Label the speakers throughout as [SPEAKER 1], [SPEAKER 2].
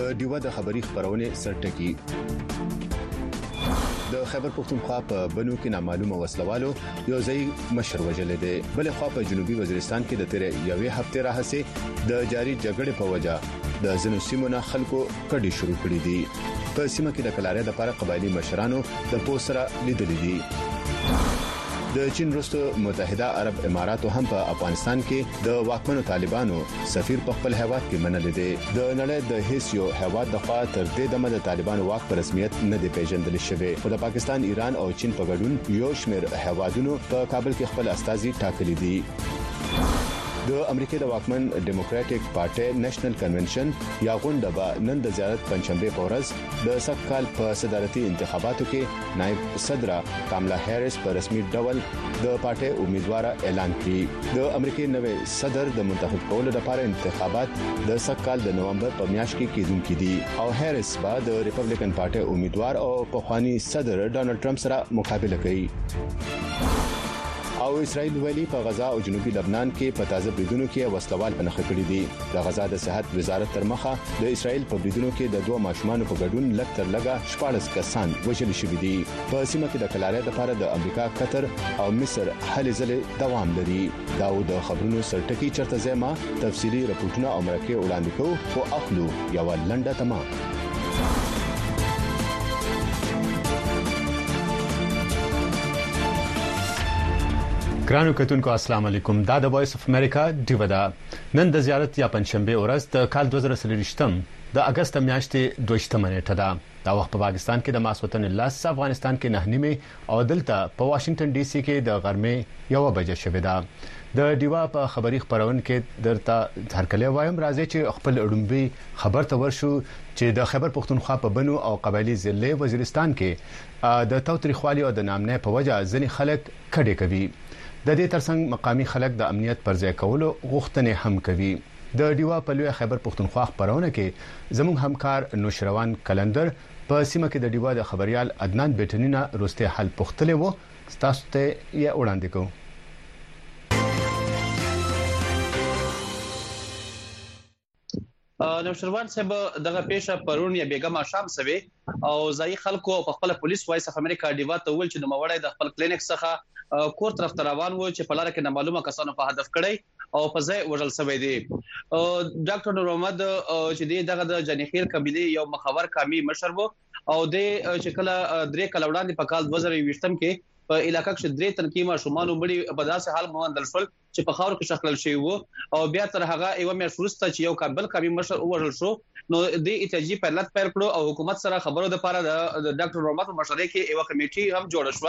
[SPEAKER 1] د ډیوا د خبري خبرونه سرټکی د خیبر پختونخوا په بنو کې نامعلومه وسلوالو یو ځای مشر وجلې ده بل خو په جنوبي وزیرستان کې د تیرې یوې هفته راهسه د جاري جګړې په وجه د زنو سیمونو خلکو کډي شروع کړې دي په سیمه کې د کلارې د لپاره قبایلی مشرانو د پوسره لیدلې دي د چین وروسته متحده عرب اماراتو هم په افغانستان کې د واکمنو طالبانو سفیر په خپل هیواد کې منل دي د نړۍ د هیڅ یو هیواد د خوا تر دې دمه د طالبانو واک په رسمیت نه دی پیژندل شوی خو د پاکستان ایران او چین په ګډون یو شمېر هیوادونو په کابل کې خپل استازي ټاکلي دي د امریکای د واکمن ډیموکراټک پارټي نېشنل کنونشن یا غونډه به نن د زیارت پنځشنبه په ورځ د سږ کال په صدارتي انتخاباتو کې نائب صدر کاملا هریس په رسمي ډول د پارټي امیدوار اعلان کړي د امریکای نوې صدر د منتخب کولو لپاره انتخابات د سږ کال د نومبر په میاشت کې کېدونکي دي او هریس به د ریپبلیکن پارټي امیدوار او پخوانی صدر ډانلډ ټرمپ سره مقابله کوي او اسرائیل ویلي په غزا او جنوبي لبنان کې په تازه بریدونو کې وسلوال پنځه کړي دي د غزا د صحت وزارت تر مخه د اسرائیل په بریدونو کې د دوه ماشومان په ګډون لکتر لګا 14 کسان وژل شوي دي په سیمه کې د کلارې لپاره د امریکا قطر او مصر هلې ځلې دوام لري دا د خبرونو سرټکی چرته زما تفصيلي راپورټونه او مرکه وړاندې کوو او اخلو یو لنډه تمام ګرانو کتونکو السلام علیکم دا د وایس اف امریکا ډیوا دا نن د زیارت یا پنځشنبه ورځ د کال 2023 د اگست میاشتې 2 نیټه ده دا وخت په پاکستان کې د ماسوتن الله افغانستان کې 9 او دلته په واشنگټن ډي سي کې د غرمې 1 بجې شوې ده د ډیوا په خبري خبرون کې درته هرکله وایم راځي چې خپل اډمبي خبر ته ورشو چې د خیبر پختونخوا په بنو او قبایلی ضلع وزیرستان کې د توتریخوالي او د نامنه په وجه ځنې خلک کډې کوي د دې ترڅنګ مقامی خلک د امنیت پر ځای کولو غوښتنې هم کوي د ډیوا په لوی خیبر پختونخوا خبرونه کې زموږ همکار نوشروان کلندر په سیمه کې د ډیوا د خبريال عدنان بیٹنینا روسته حل پختلې وو تاسو ته یې وړاندې کوم
[SPEAKER 2] نوشروان صاحب دغه پیښه پرون یا بیګم شام سوي او ځای خلکو په خپل پولیس وایس اف امریکا ډیوا ته ول چې د موړې د خپل کلینیک څخه کور طرف ته روان وو چې په لار کې نامعلومه کسانو په هدف کړی او په ځای وژل شوی دی ډاکټر نور محمد چې دغه د جنخیل قبيله یو مخاور قومي مشر وو او د چې کله درې کال وړاندې په کال 2020 کې په علاقې کې درې تنکیمه شومان ومړي په داسې حال موندل شول چې په خاور کې شکل شوی وو او بیا تر هغه یو مې شروسته چې یو کابل قومي مشر وژل شو نو د ایتجی په لټ پیل کړو او حکومت سره خبرو د لپاره د ډاکټر نور محمد مشرۍ کې یو کمیټي هم جوړ شو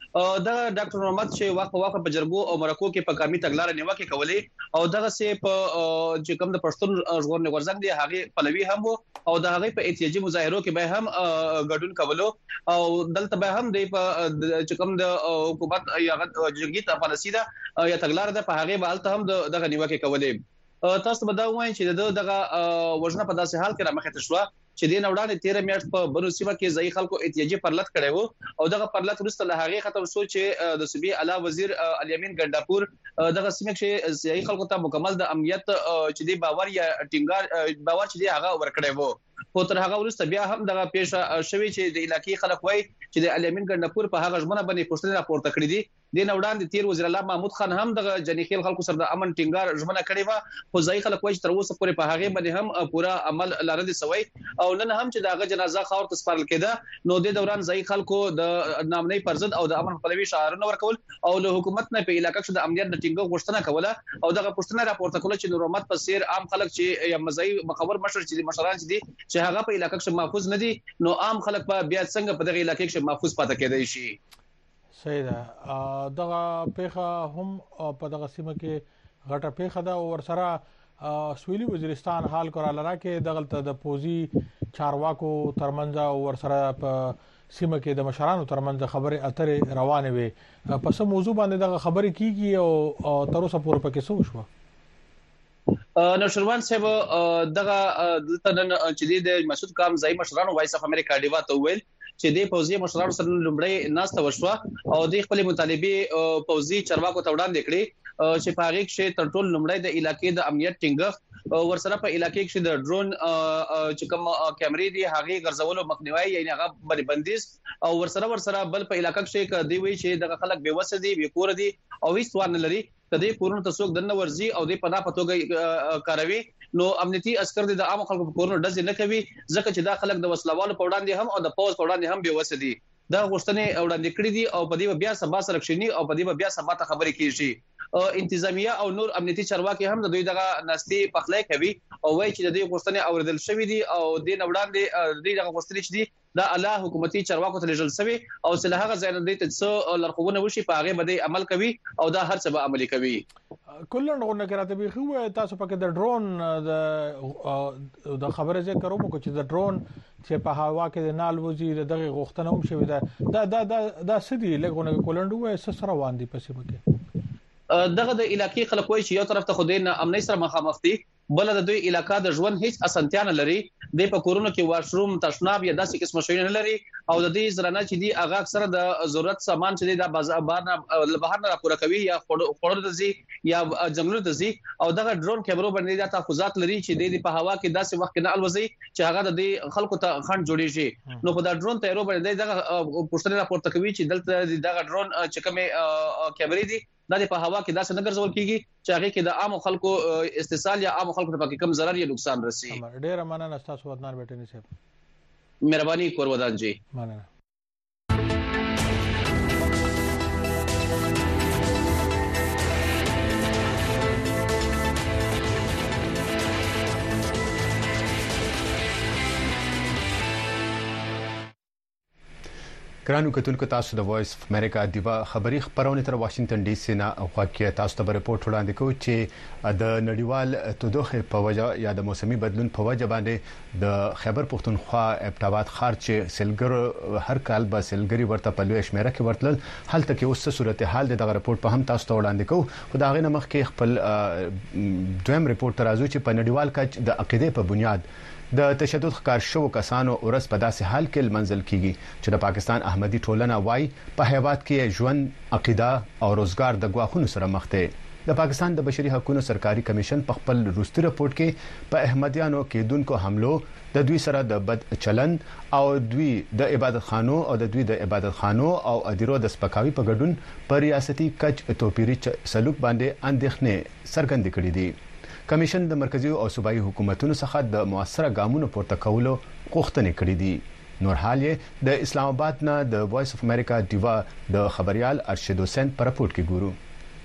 [SPEAKER 2] دا ډاکټر نور محمد چې واقع په جرګو او مرکو کې په قومي تګلارې نیوکه کولې او دغه سه په چې کوم د پښتون ژغورنې ورزنګ دی هغه پلوي هم او د هغه په ایتجی مظاهرو کې به هم ګډون کولو او دلته به هم د چې کوم د حکومت یا جګیت افغانستان یا تګلار د په هغه بالته هم دغه نیوکه کولې تاسو به دا وایئ چې دغه وژنه په داسې حال کې را مخه شو چې د نوړانې 13 میاشت په بنو سیمه کې ځای خلکو احتیاجي پرلط کړي وو او دغه پرلط وروسته له هغه ختم شو چې د صوبې اعلی وزیر الیمین ګنداپور دغه سیمه کې ځای خلکو ته مکمل د امنیت چې دی باور یا ټینګار باور چې دی هغه ورکړي وو خو تر هغه وروسته بیا هم دغه پیښه شوې چې د علاقې خلک وای چې د الیمین ګنداپور په هغه ژمنه باندې پوښتنه راپورته کړې دي د نوړان د تیر وزیر الله محمود خان هم دغه جنخیل خلکو سره د امن ټینګار ژمنه کړې و خو ځای خلک وای چې تر اوسه پورې په هغه باندې هم پورا عمل لاره دي سوی او نن هم چې دغه جنازه خاور ته سپارل کېده نو د دوران ځای خلکو د نامنۍ پرزد او د امن پلوي شعارونه ورکول او له حکومت نه په علاقې کې د امنیت د ټینګو غوښتنه کوله او دغه پوښتنه راپورته کوله چې نور محمد په سیر عام خلک چې یا مزای مخور مشر چې مشران چې دي چې هغه په علاقې کې محفوظ نه دي نو عام خلک په بیا څنګه په دغه علاقې کې محفوظ پاتې کېدای شي
[SPEAKER 3] صحیح ده دغه پیښه هم په دغه سیمه کې غټه پیښه ده او ورسره سویلي وزیرستان حال کوراله کې دغه د پوزي چارواکو ترمنځ او ورسره په سیمه کې د مشرانو ترمنځ خبره اترې روانه وي پس موضوع باندې دغه خبرې کیږي او تر اوسه پورې پکې څه وشو
[SPEAKER 2] نوشروان صاحب دغه دلته چې د مسعود کام ځای مشرانو وایس اف امریکا ډیوا ته ویل چې د پوزي مشرانو سره لومړی ناسته وشوه او د خپل مطالبه پوزي چرواکو ته وړاندې کړې چې په هغه کې تر ټولو لومړی د علاقې د امنیت ټینګښت ورسره په علاقې کې د ډرون چې کوم کیمرې دي هغه ګرځولو مخنیوي یعنی هغه باندې بندیز او ورسره بل په علاقې کې کدی وی چې د خلک به وسه دي به کور دي او هیڅ وان لري کدی کورونو ته څوک دنه ورزي او د پناه پتوګي کاروي نو امنیتي عسكر د عام خلکو په کورونو ډز نه کوي ځکه چې دا خلک د وسلوالو په وړاندې هم او د پوز په وړاندې هم به وسه دي دا غوښتنې وړاندې کړې دي او په دې بیا سبا سره کښینی او په دې بیا سبا ته خبرې کیږي انتظامیه او نور امنیتي چارواکي هم د دوی دغه نستي پخلای کوي او وایي چې د دې غوښتنې اوریدل شوې دي او د وړاندې د دغه غوښتنې چې دي دا الله حکومتي چارواکو ته لېږل شوی او سله هغه ځای نه دي چې لارښوونه وشي په هغه باندې عمل کوي او دا هر څه به عملي کوي
[SPEAKER 3] کلن غوونه کراته به خو تاسو پکې د ډرون د خبره ذکر کوم چې د ډرون چې په هوا کې د نال وزیر دغه غوښتنه هم شوی دا سدي لګونه کولند وې سره واندي پسې مکه
[SPEAKER 2] دغه د علاقې خلک وایي چې یو طرف ته خو د امنیت سره مخامخ دي بل د دوی علاقہ د ژوند هیڅ اسانتیا نه لري د په کورونو کې واشروم تشناب یا داسې قسم شي نه لري او د دې زرانه چې دی هغه اکثره د ضرورت سامان چې د بهر نه راپور کوي یا خورد دي یا جنگلونو ته دي او دغه ډرون کیمرو باندې د تحفظات لري چې د په هوا کې داسې وخت نه الوزي چې هغه د خلکو ته خند جوړیږي نو په دا ډرون تیرو باندې دغه پوښتنه راپورته کوي چې دلته دغه ډرون چې کومه کیمرې دي دا په هوا کې داسې نه ګرځول کیږي چې هغه کې د عام خلکو استحصال یا عام خلکو ته پکې کم ضرر یا نقصان رسي
[SPEAKER 3] ډېر مننه تاسو ودنار بیٹنی صاحب
[SPEAKER 2] مهرباني کور ودان جی
[SPEAKER 3] مننه
[SPEAKER 1] ګرانو کتونکو تاسو د وایس اف امریکا دیوا خبری خبرونه تر واشنگټن ډي سي نه واقعي تاسو ته ریپورت وړاندې کوي چې د نړیوال تودوخه په وجه یا د موسمي بدلون په وجه باندې د خیبر پختونخوا ابټاباد ښار چې سلګر هر کال به سلګری ورته په لوی شمیره کې ورتل حالت کې اوس صورتحال دغه ریپورت په هم تاسو ته وړاندې کوي خو دا غي نمخ کې خپل دویم ریپورت ترازو چې په نړیوال کچ د عقیده په بنیاد د تشدد ښکار شو کسانو ورس په داسې حال کې منزل کیږي چې د پاکستان احمدي ټولنه وای په هیواد کې ژوند عقیده او روزګار د غواخونو سره مخ ده د پاکستان د بشري حقوقو سرکاري کمیشن په خپل روستي رپورت کې په احمدیانو کې دونکو حملو د دوی سره د بد چلند او دوی د عبادت خانو او د دوی د عبادت خانو او ادیرو د سپکاوي په ګډون پر ریاستي کچ توپیری سلوک باندې اندېښنې څرګندې کړې دي کمیشن د مرکزی او صوبایي حکومتونو څخه د موثره ګامونو پورته کولو غوښتنې کړې دي نور حال یې د اسلام آباد نه د وایس اف امریکا دیوا د خبريال ارشد حسین پر رپورت کې ګورو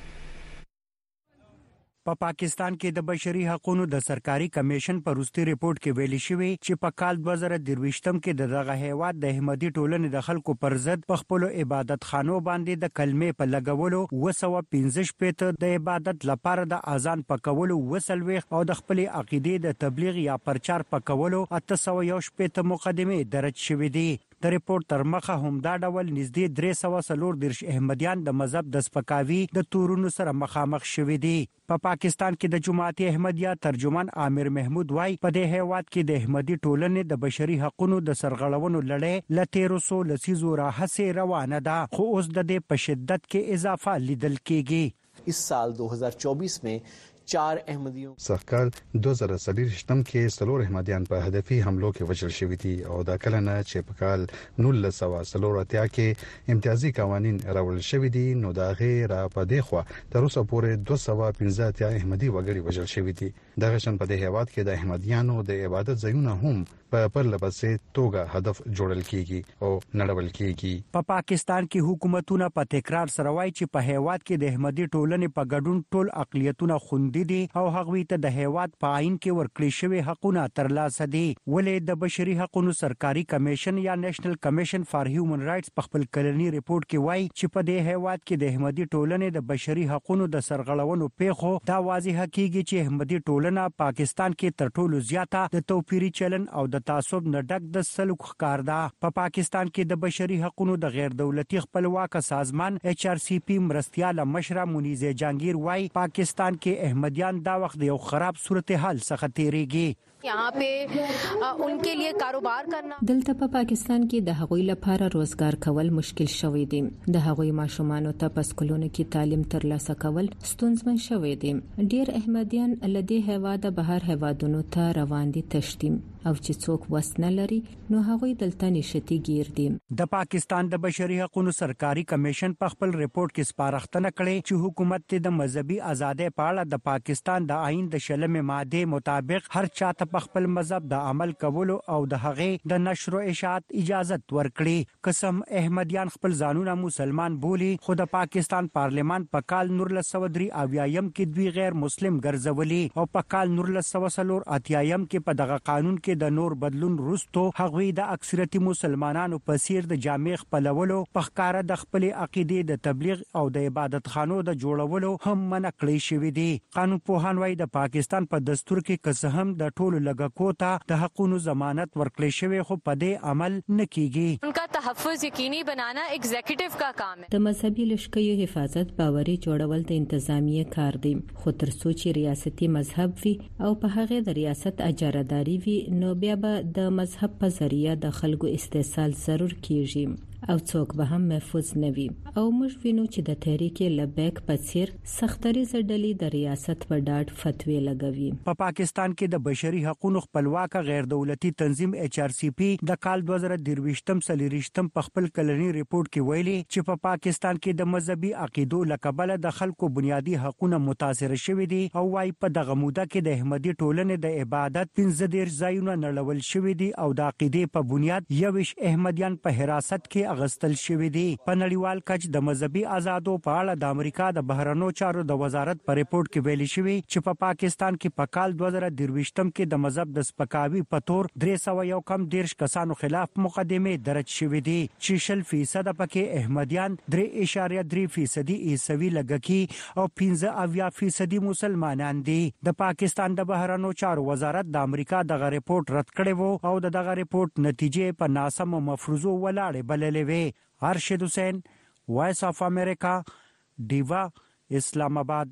[SPEAKER 4] په پاکستان کې د بشري حقوقو د سرکاري کمیشن په روستي ریپورت کې ویلي شوی چې په کال 2023م کې دغه هیواد د احمدي ټولنې د خلکو پر ضد په خپل عبادت خانو باندې د کلمې په لګولو 215 پېته د عبادت لپاره د اذان پکولو وسلويخ او د خپل عقیده د تبلیغ یا پرچار پکولو 801 پېته مقدمه درج شوې دي د ریپورت تر مخه هم دا ډول نږدې 340 احمدیان د مذهب د سپکاوي د تورونو سره مخامخ شوي دي په پاکستان کې د جماعت احمدیه ترجمان عامر محمود وای په دې هیواد کې د احمدي ټولنې د بشري حقوقو د سرغړونو لړۍ لته رسو لسیزو راهسه روانه ده خو اوس د دې په شدت کې اضافه لیدل کېږي
[SPEAKER 5] इस साल 2024 में 4 احمدیوں
[SPEAKER 6] سرکال 2023م کې سلور احمدیان په هدفي حملو کې وژل شوي دي او دا کله نه چې په کال 1940 کې امتیازي قوانين راول شوي دي نو دا غیر په دې خو تر اوسه پورې 215 احمدي وګړي وژل شوي دي دغه شان په دې هیواد کې د احمدیانو د عبادت ځایونه هم په پرلپسې توګه هدف جوړل کیږي او نړول کیږي
[SPEAKER 4] په پاکستان کې حکومتونه په تکرار سره وایي چې په هیواد کې د احمدي ټولنې په ګډون ټول اقلیتونه خوندي دي او هغوی ته د هیواد په عین کې ورکړي شوی حقوقونه ترلاسه دي ولې د بشري حقوقو سرکاري کمیشن یا نېشنل کمیشن فار هیومن رائټس په خپل کلنی ریپورت کې وایي چې په دې هیواد کې د احمدي ټولنې د بشري حقوقو د سرغړونو پیښو دا واضح کیږي چې احمدي ټولنه پاکستان کې تر ټولو زیاته د توپیری چلن او د تعصب نه ډک د سلوک ښکار ده په پاکستان کې د بشري حقوقو د غیر دولتي خپلواک سازمان HRCP مرستيال مشره منیزه جانگیر وای پاکستان کې احمدیان دا وخت یو خراب صورتحال څخه تیریږي
[SPEAKER 7] यहाँ पे उनके लिए कारोबार करना।
[SPEAKER 8] دلته په پاکستان کې د هغوی لپاره روزګار کول مشکل شوی دی. د هغوی ماشومانو ته په سکولونو کې تعلیم ترلاسه کول ستونزمن شوی دی. ډیر احمدیان لدې هیواده بهر هیوادونو ته روان دي تشتیم او چې څوک وسنه لري نو هغوی دلته نشتی گیر دي.
[SPEAKER 4] د پاکستان د بشري حقوقو سرکاري کمیشن په خپل ریپورت کې سپارښتنه کړې چې حکومت د مذهبي ازادۍ په اړه د پاکستان د آئین د 16 ماده مطابق هر چاته په خپل مذهب د عمل کولو او د هغې د نشر او اشاعت اجازه ورکړي. قسم احمدیان خپل ځانونه مسلمان بولی خو د پاکستان پارلیمان په کال 1983 کې دوی غیر مسلم ګرځولي او په کال 1984 کې په دغه قانون کې د نور بدلون وروسته هغوی د اکثریت مسلمانانو په څیر د جامع خپلولو په ښکارا د خپل عقیدې د تبلیغ او د عبادت خانو د جوړولو هم منع کړی شوی دی. قانون پوهان وايي د پاکستان په دستور کې که هم د ټولو لګکو ته د حقوقو ضمانت ورکړل شوی خو په دې عمل نه کیږي.
[SPEAKER 7] उनका तहफ़्फ़ुज़ यकीनी बनाना एग्जीक्यूटिव का काम है.
[SPEAKER 8] د مذهبي لشکریو حفاظت باوري جوړول د انتظامیه کار دی خو تر څو چې ریاستي مذهب وي او په هغه د ریاست اجارهداري وي نو بیا به د مذهب په ذریعہ د خلکو استحصال ضرور کیږي او څوک به هم محفوظ نه وي او موږ وینو چې د تحریک لبیک په څیر سختري ډلې د ریاست په ډاډ فتوی لګوي.
[SPEAKER 4] په پاکستان کې د بشري حقوقو خپلواک غیر دولتي تنظیم HRCP د کال 2023 په خپل کلنی ریپورت کې ویلي چې په پاکستان کې د مذهبي عقیدو لکبله د خلکو بنیادی حقوقونه متاثر شوي دي او وايي په دغه موده کې د احمدي ټولنې د عبادت 15 ځایونه نړول شوي دي او د عقیدې په بنیاد 21 احمدیان په حراست کې اغستل شوی دی. په نړیوال کچ د مذهبي آزادو په اړه د امریکا د بهرنیو چارو د وزارت په ریپورت کې ویلي شوی چې په پاکستان کې په کال 2023 کې د مذهب د سپکاوي په تور 311 کسانو خلاف مقدمه درج شوې دي چې 60% پکې احمدیان 3.3% عیسوي لږکي او 15% مسلمانان دي. د پاکستان د بهرنیو چارو وزارت د امریکا دغه ریپورت رد کړی وو او دغه ریپورت نتیجې په ناسم مفروضو ولاړې بللې. ارشد حسین وائس آف امریکا ډیوا اسلام آباد.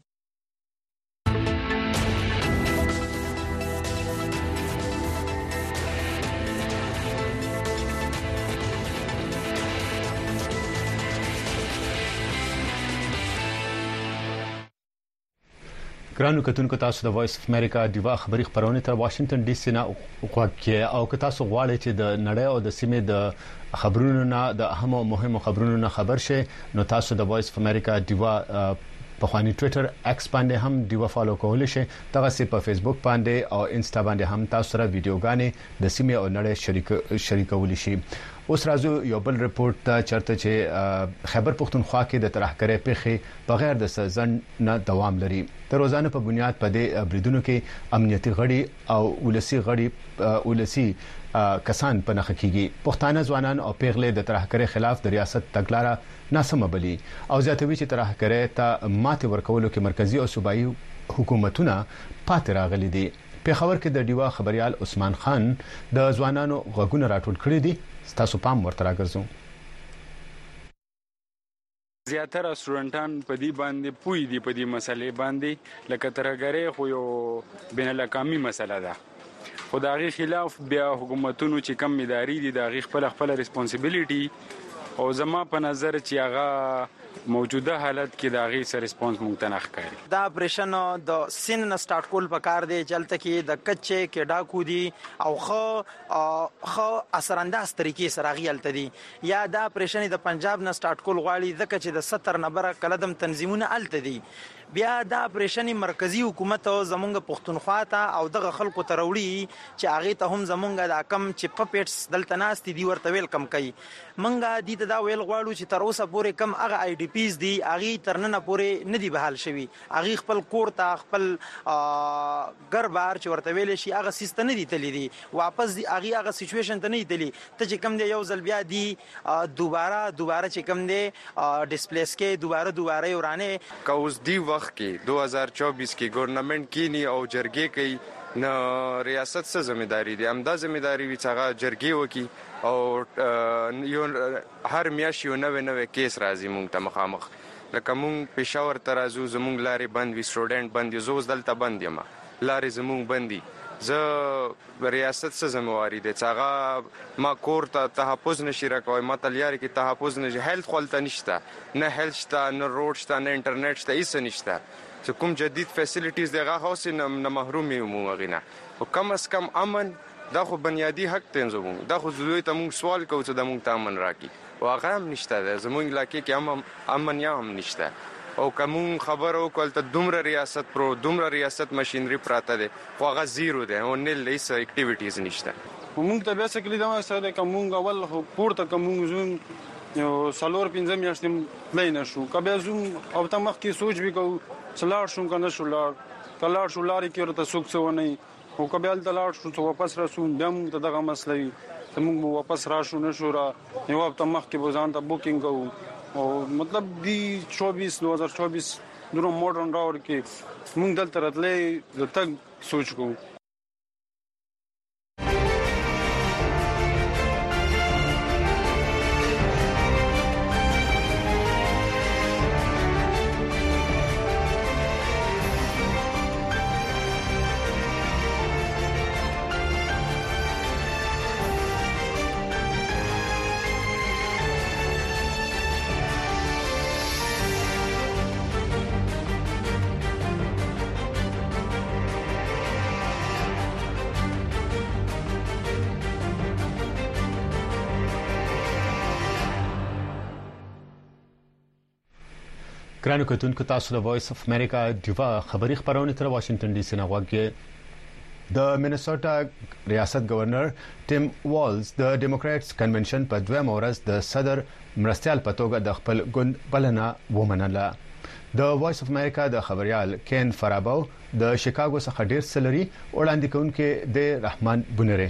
[SPEAKER 1] ګرانو کتونکو تاسو د وایس اف امریکا ډیوا خبری خبرونه تر واشنگټن ډي سي نه وکړه او که تاسو غواړئ چې د نړۍ او د سیمې د خبرونو نه د اهمو مهمو خبرونو نه خبر شئ نو تاسو د وایس اف امریکا ډیوا په خواني ټوئیټر ایکس باندې هم ډیوا فالو کولای شئ. دغه سي په فیسبوک باندې او انسټا باندې هم تاسو سره ویډیوګانې د سیمې او نړۍ شریکول شي. اوس راځو یو بل ریپورت ته چرته چې خیبر پختونخوا کې د ترهګرۍ پیښې بغیر د سزن نه دوام لري. د روزانه په بنیاد په دې بریدونو کې امنیتي غړي او ولسی کسان په نخ کېږي. پښتانه ځوانان او پیغلې د ترهګرۍ خلاف د ریاست تګلارې ناسمه بلی او زیاتوي چې ترهګرۍ ته ماته ورکولو کې مرکزی او صوبایي حکومتونه پاتې راغلي دي. په خبر کې د ډیوا خبريال عثمان خان د ځوانانو غوښنه راټول کړی دي. تاسو پام ورته راګرځو.
[SPEAKER 9] زیاتره سټوډنټان په دې باندې پوي دي په دې مسلې باندې لکه ترهګرۍ خو یو بین الاقوامي مسله ده خو دا غي خلاف بیا حکومتونو چې کم اداري دي دا غي خپل ریسپانسیبিলিټي او زما په نظر چې هغه موجوده حالت کې دا غي سره ریسپانس مونږ ته نه ښکاري.
[SPEAKER 10] دا اپریشن د سین سٹارټ کول پکار دی چلته کې د کچې کې ډاکو دي او خو اثرانداز طریقې سره غیلته دي یا دا اپریشن د پنجاب نه سٹارټ کول غواړي ځکه چې د 70 نمبر کلدم تنظیمونه الته دي بیا دا اپریشن مرکزی حکومت زمونږ پښتونخوا ته او دغه خلکو ته وروړي چې هغه ته هم زمونږ د کم چې پپټس دلته ناست دي ورته ویل کم کوي. منګه دې ته دا ویل غواړو چې تر اوسه پورې کم هغه آی ډی پیز دي هغه ترننه پورې نه دي بحال شوی. هغه خپل کور ته خپل ګربار چې ورته ویل شي هغه سیستم نه دي تللی دي واپس دي هغه سچويشن ته نه دي تللی ته چې کم دی یو ځل بیا دي دوباره چې کم دی ډیسپلیس کې دوباره ورانه
[SPEAKER 11] کوز دی وخت کې 2024 کې ګورنمنت کینی او جرګې کوي نو ریاست څه ځمېداري دي همدا ځمېداري وي چې هغه جرګې وکي او یو هر میاشت یو نوې کیس راځي مونږ ته مخامخ لکه مونږ پېښور ته راځو زمونږ لارې بند وي سټوډنټ بند یو زوز دلته بند یم لارې زمونږ بندي زه ریاست څه ذمہواری دي څنګه ما کور ته تحفظ نشي راکوي ما تلیار کې تحفظ نشي هیلث خپلته نشته نه هیلث شته نه روډ شته نه انټرنیټ شته هیڅ نشته چې کوم جدید فیسیلیټیز دغه هوس نه محروم یو موږ او کم از کم امن دا خو بنیادی حق تنظیم دا خو زوی ته موږ سوال کوو چې د موږ ته امن راکړي او هغه هم نشته زموږ علاقې کې امن یا هم نشته او کوم خبرو کول ته دومره ریاست پرو دومره ریاست ماشينري پراته ده خو هغه زیرو ده او نل لیس اکټیویټیز نشته
[SPEAKER 9] موږ ته بیسیکلی دا سره کوم اول پورته کوم زوم یو سالور پنځم میاشتې پلان شو کبه زوم او ته مخ کې سوچ وکاو سلار شو کنه شو لار کلار شو لاري کې ورته سوک څه ونی او کبه ال تلار شو واپس راسو بیا موږ ته دغه مسلې موږ واپس راشو نشو را یو ته مخ کې بوزان ته بوکینګ کوو او مطلب دی 2024 نور ماډرن راور کې موږ دلته راتلې د تګ سوچ کوو
[SPEAKER 1] ګرانو کتونکو تاسو د وایس اف امریکا دیوا خبری خبرونه تر واشنگټن ډي سي نه غواګي د مینیسوټا ریاست گورنر ټیم والز د ډیموکراتس کنونشن په دویم ورځ د صدر مرستيال پتوګه د خپل ګوند بلنه ومنله د وایس اف امریکا د خبريال کین فرابو د شیکاګو څخه ډیر سلري وړاندې کوونکې د رحمان بونره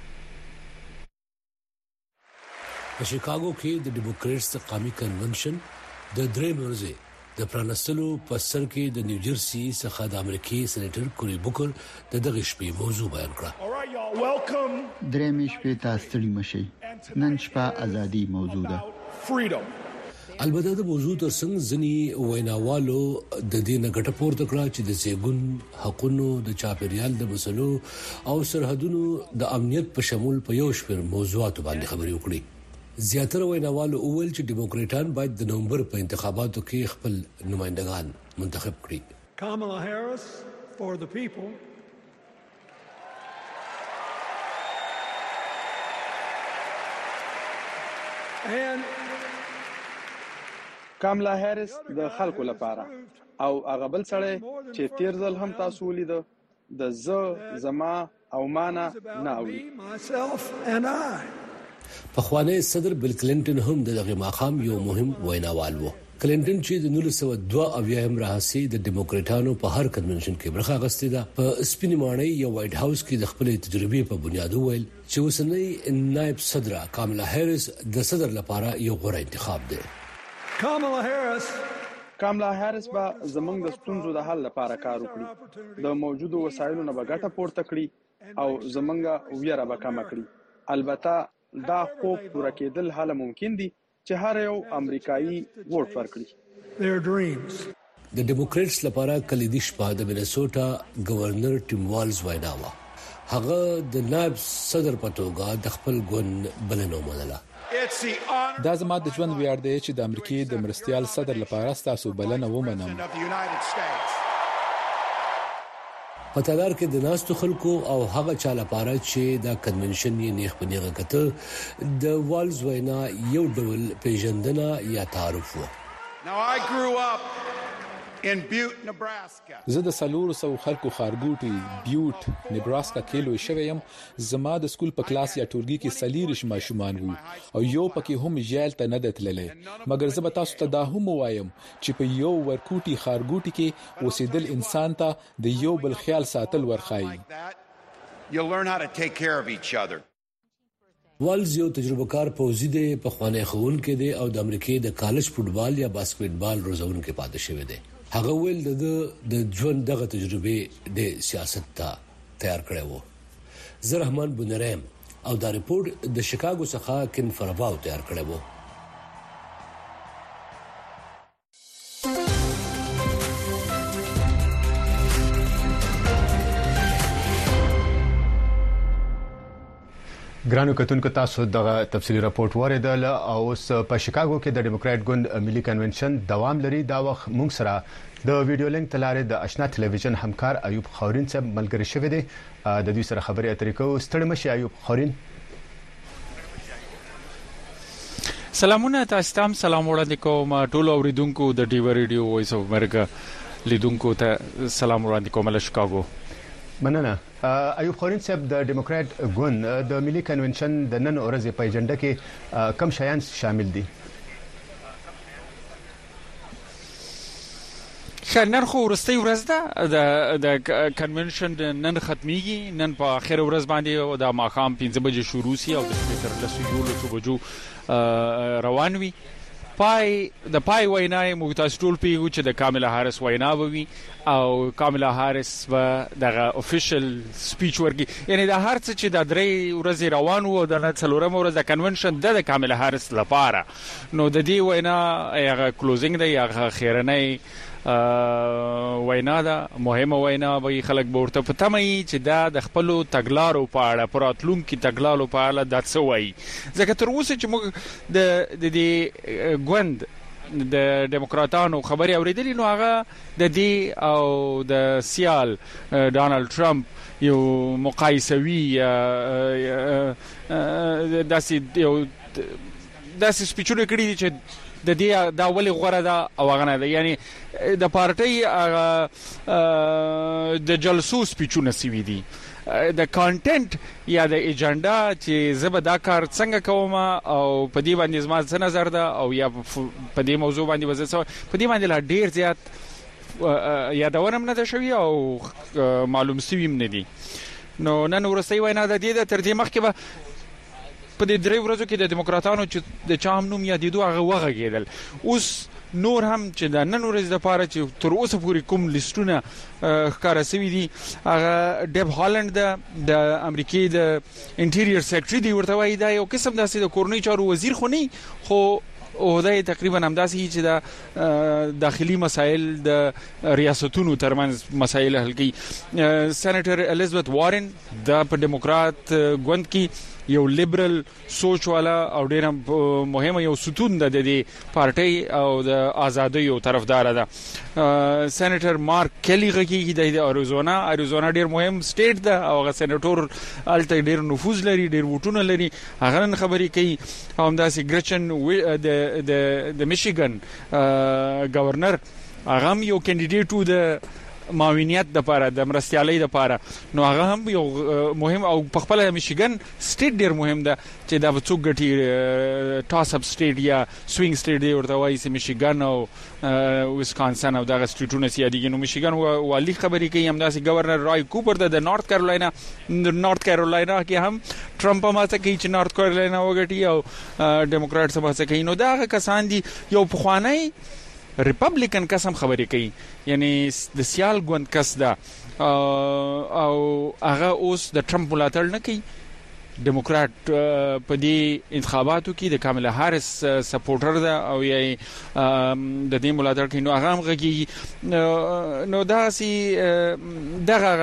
[SPEAKER 12] په شیکاګو کې د ډیموکراتس قومي کنونشن د درې ورځې د پرانستلو په سر کې د نیوجرسي څخه د امریکای سېنیټر کوری بوکر د دغه شپې موضوع بیان کړه.
[SPEAKER 13] درې شپې تاسو ستړي مشي نن شپه ازادي موضوع ده.
[SPEAKER 12] البته د موضوع ترڅنګ ځنی ویناوالو د دې نه ګټه پورته کړه چې د سیګون حقونو د چاپیریال د مسلو او سرحدونو د امنیت په شمول په یو شمېر موضوعاتو باندې خبرې وکړي. زیاتره ویناوالو اول چې ډیموکراټان باید د نومبر په انتخاباتو کې خپل نمائندگان منتخب کړي.
[SPEAKER 14] Kamala Harris for the people and
[SPEAKER 15] کاملا هریس د خلکو لپاره او هغه بل سړی چې تیر ځل هم تاسو ولید د زما او معنا نه اوري.
[SPEAKER 12] پخوانی صدر بل کلینټن هم دغه مقام یو مهم ویناوال وو. کلینټن چې د 1902 راهسي د ډیموکراټانو په هر کنونشن کې برخه غستې ده په سپینې ماڼۍ یو وایټ هاوس کې د خپل تجربې په بنیاد وویل چې اوسنۍ نائب صدر کاملا هریس د صدر لپاره یو غوره انتخاب دی.
[SPEAKER 15] کاملا هریس به زمونږ د ستونزو د حل لپاره کار وکړي د موجودو وسایلو نه بغټه پورته کړي او زمونږه ویره به کم کړي. البته دا خوب پوره کېدل حاله ممکن دي چې هر یو امریکایي ووټ ورکړي.
[SPEAKER 12] د ډیموکراتس لپاره کلیدي شپه د مینیسوټا گورنر ټیم والز ویناوه هغه د نائب صدر په توګه د خپل ګوند بلنه ومنله.
[SPEAKER 16] دا زما د ژوند ویاړ دی چې د امریکای د مرستيال صدر لپاره تاسو بلنه ومنم.
[SPEAKER 12] په تالار کې د ناستو خلکو او هغه چا لپاره چې دا کنونشن یې نیخ پنیغه کته د والز وینا یو ډول پیژندنه یا تعارف و.
[SPEAKER 16] زه د سلور سو خلکو خارګوټي بیوټ نیبراسکا کې لوی شوم. زما د سکول په کلاس یا ټولګي کې سلیریش ماشومان وو او یو پکې هم جیل ته نه دتللې مګر زه به تاسو ته دا هم وایم چې په یو ورکوټي خارګوټي کې اوسېدل انسان ته د یو بل خیال ساتل ورخایي.
[SPEAKER 12] والز یو تجربهکار پوزي دی په خوانه خون کې دی او د امریکای د کالج فوټبال یا باسکټبال روزون کې پاتې شوی دی. هغه ویل د ژوند دغه تجربه د سیاست ته تیار کړی وو. زه رحمان بونرم او دا ریپورت د شیکاګو څخه کین فراباو تیار کړی وو.
[SPEAKER 1] ګرانو کتونکو تاسو دغه تفصیلی راپورټ وریدل او اوس په شیکاګو کې د ډیموکرات ګوند ملي کنونشن دوام لري. دا وخت موږ سره د ویډیو لینک تلاره د آشنا ټلویزیون همکار ایوب خورین صاحب ملګری شوی دی. د دوی سره خبرې اترې کوو. ستړي مشي ایوب خورین.
[SPEAKER 17] سلامونه تاسو ته. سلام وړاندې کوم ټول اوریدونکو د ډیو ریډیو وایس اف امریکا لیدونکو ته سلام وړاندې کوم له شیکاګو.
[SPEAKER 1] مننه. ایوب خورین صاحب د ډیموکرات ګوند د ملي کنونشن د نن ورځې په ایجنډا کې کم شیان شامل دي؟
[SPEAKER 17] نن خو ورستۍ ورځ ده د کنونشن نن ختميږي. نن په اخر ورځ باندې د ماخام 5 بجې شروع شي او د شپې تر 10 بجو روان وي. د پای وینا موږ تاسو ټول پیغو چې د کاملا هارس وینا وي او کاملا هارس به دغه افیشل سپیچ ورکړي. یعنی د هر څه چې د درې ورځې روان وو د څلورم ورځ د کنونشن د کاملا هارس لپاره نو د دې وینا هغه کلوزینګ دی هغه خیرنۍ وینا ده مهمه وینا به خلک ورته پتمي چې دا د خپل تګلارو په اړه پراتلونکو تګلارو په اړه د څه وایي. ځکه تر اوسه چې موږ د ګوند د ډیموکراتانو خبري اوریدلې نو هغه د دې او د سیال ډانلډ ټرمپ یو مقایسوي داسې سپیچونه کړی دي چې د دې دا ولې غوړه ده او غنه ده. یعنی د پارټي د جلسو سپیچونه سوي دي د کانټنټ یا د ایجنډا چې زبر دا کار څنګه کوم او په دې باندې زما څه نظر ده او یا په دې موضوع باندې وځه په دې باندې لا ډیر زیات یادونه نه ده شوی او معلوم سویم نه دي. نو نن ورسې وینا د دې تر دې مخکې به په دې درې ورځو کې د ډیموکراتانو چې د چام نوم یادېدو هغه وغږېدل. اوس نور هم چې د نن ورځ لپاره چې تر اوسه پورې کوم لیستونه ښکارا شوي دي هغه ډیب هالند د امریکای د انټیریئر سیکریټري دی ورته وایي دا یو قسم داسې د کورنۍ چارو وزیر خو نه خو عہده تقریبا همداسې چې د داخلي مسایل د ریاستونو ترمنځ مسایل حل کوي. سېنیټر الیزابت وارن د په ډیموکرات ګوند کې یو لیبرل سوچ والا او ډیر مهمه یو ستون د دې پارټي او د ازادۍ یو طرفدار ده. سېنیټر مارک کلی غږی د اریزونا ډیر مهم سټیټ ده او هغه سېنیټور الته ډیر نفوذ لري ډیر ووټونه لري. هغه نن خبري کوي او همداسې ګرچن د میشیګن گورنر هغه یو کینډیډیټ و د معاونیت د لپاره د مرستيالۍ د لپاره نو هغه هم یو مهم او په خپل میشیګن سټیټ ډیر مهم ده چې دا څوک غټي ټاس اپ سټیټ یا سوینګ سټیټ دی ورته وایي چې میشیګن او ویسکانسن او دغه سټیټونه سیادي نو میشیګن والی خبري کوي همداسې گورنر رای کوپر د نارث کیرولینا کې هم ټرمپ ماته کوي چې نارث کیرولینا وګټي او ډیموکرات سم څه کوي. نو دا کسان دي یو پخوانی ریپبلیکن قسم خبرې کوي یعنی د سیال ګوند کس ده او هغه اوس د ټرمپ ملاتړ نه کوي. ډیموکرات په دې انتخاباتو کې د کاملا هارس سپورټر ده او یې د دې ملاتړ کوي. نو هغه هم غږی نو دا سي دغه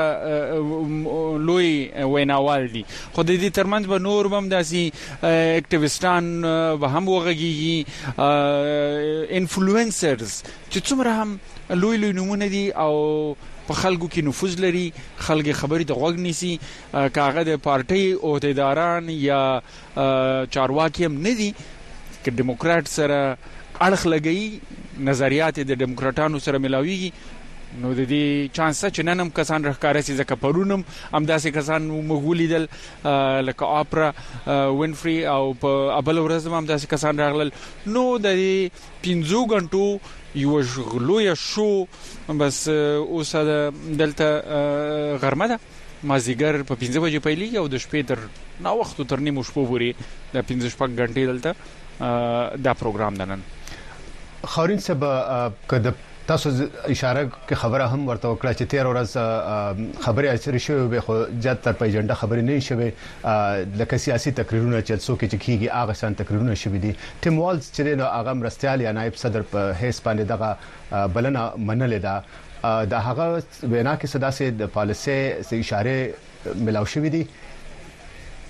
[SPEAKER 17] لوی ویناوال دي خو د دې ترمنځ به نور هم داسي اکټیویستان به هم وغږی انفلوئنسرز چې څومره هم لوی نمونه دي او په خلکو کې نفوذ لري. خلک خبرې ته غوږ نیسي کاغه د پارټي عہدیداران یا چارواکي هم نه دي چې ډیموکرات سره اړخ لګي نظریات د ډیموکراټانو سره ملاويږي. نو د دې چانس چې ننم کسان راخاره سي ځکه پرونم همداسې کسان مغولیدل لکه اپرا وینفري او په ابل ورځ هم همداسې کسان راغلل. نو د 15 غنټو یو غلویا شو بس اوس دلته غرمه ده مازیګر په 15 بجې پیلې او د شپې تر نا وخت تر نیمه شپه پورې د 15 غنټې دلته دا پروګرام دنن.
[SPEAKER 1] خورین صاحب کده تاسو اشاره کې خبره هم ورته وکړه چې 13 ورځ خبره اچري شوی به خو زیات تر په ایجنډا خبرې نه شوی لکه سیاسي تقریرونه چې څوک چې کیږي هغه سان تقریرونه شوی دي. ټیم والز چې نو هغه مرستيال یا نائب صدر په هیڅ باندې دغه بلنه منلې ده د هغه وینا کې صدا سي د پالیسي اشاره ملاو شوی دي.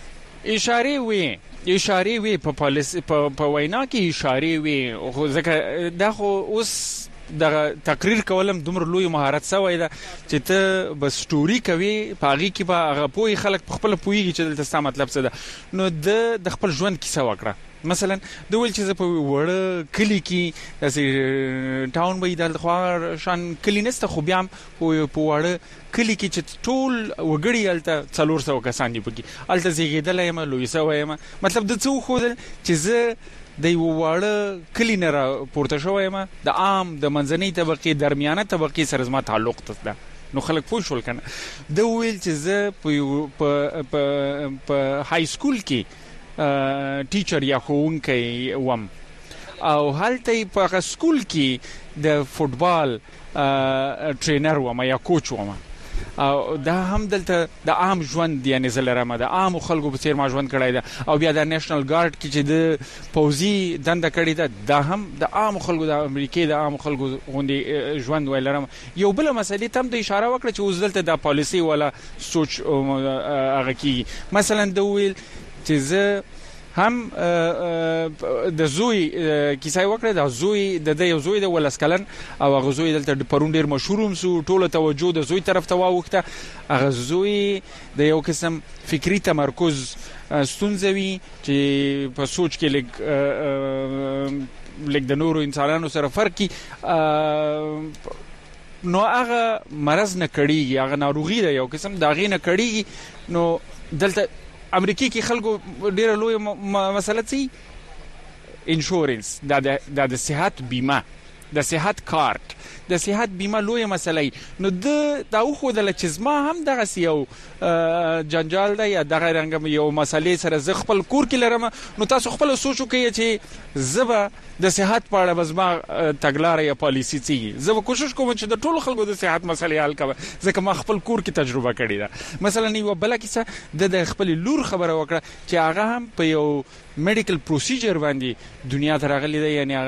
[SPEAKER 17] اشاره وی په پالیسي په وینا کې اشاره وی خو ځکه دا خو اوس د تقریر کولم دومره لوی مهارت سوی ده چې ته بس سټوري کوي پاغي کې به هغه پوي خلک خپل پويږي چې دلته څه مطلب څه ده نو د خپل ژوند کیسه وکړه مثلا د ول چې په وړ کلی کې داسې ټاون وې د خوار شان کلی نسته خو بیا په وړ کلی کې چې ټول وګړي الته 400 کسان دي پکې الته زیږیدل یم لوی سوی یم مطلب د څو خو چې زه د وړ کلی نه را پورته شوم د عام د منځنۍ طبقه درمیانه طبقه سره زما تعلق ده نو خلک پوه شول کنه د ویل چې زه په های سکول کې ټیچر یا ښوونکی وم او هلته په سکول کې د فوتبال ټرینر وم یا کوچ وم او دا هم دلته د عام ژوند یعنی زلرمه د عام خلکو په څیر ما ژوند کړی ده او بیا د نېشنل ګارد کې چې د پوزي دنده کړی ده دا هم د عام خلکو د امریکای د عام خلکو غوندي ژوند ولرم یو بل مسلې تم د اشاره وکړه چې اوس دلته د پالیسي ولا سوچ هغه کې مثلا د ویل چې زه هم د زوی کیسه وکړه د زوی د یو زوی د ولسکلن او هغه زوی دلته پرون ډیر مشهور سو ټوله توجه د زوی طرف ته واوښته هغه زوی د یو قسم فکری تمرکز ستونزوي چې په سوچ کې لګ د نورو انسانانو سره فرق کی نو هغه مرز نه کړي هغه ناروغي ده یو قسم دا غي نه کړي نو دلته امریکای کې خلکو ډیره لوی مسله سي انشورنس د صحت بیمه د صحت کارت د صحت بیمه لوی مسله نو دا خو د لچزما هم دغه یو جنجال دی یا دغه رنګ یو مسلې سره ز خپل کور کې لرم نو تاسو خپل سوچو کوي چې زبا د صحت په اړه بزما تګلارې یا پالیسی سي زه کوشش کوم چې د ټولو خلکو د صحت مسلې حل کړم ځکه ما خپل کور کې تجربه کړې ده مثلا یو بل کیسه د خپل لور خبره وکړه چې هغه هم په یو میډیکل پروسیجر باندې دنیا ته راغلی دی یعنی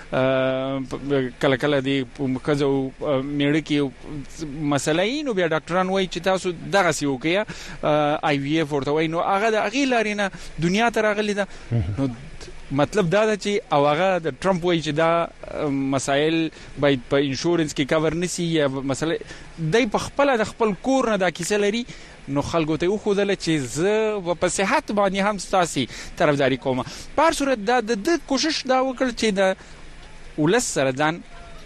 [SPEAKER 17] هغه کله کله دی مکزو میړه کې مسلې نو بیا ډاکټران وایي چې تاسو دغه سی وکیا آی وی اف ورته وایي نو هغه د اغیلارینه دنیا ته راغلی ده نو مطلب دا ده چې او هغه د ټرمپ وایي چې دا مسائل باید په انشورنس کې کور نسی یا مسله دای په خپل د خپل کور نه دا کیسه لري نو خلکو ته خو دل چې زه په صحت باندې هم ستاسي طرفداري کوم په هر صورت دا د کوشش دا وکړ چې د ولس سره ځان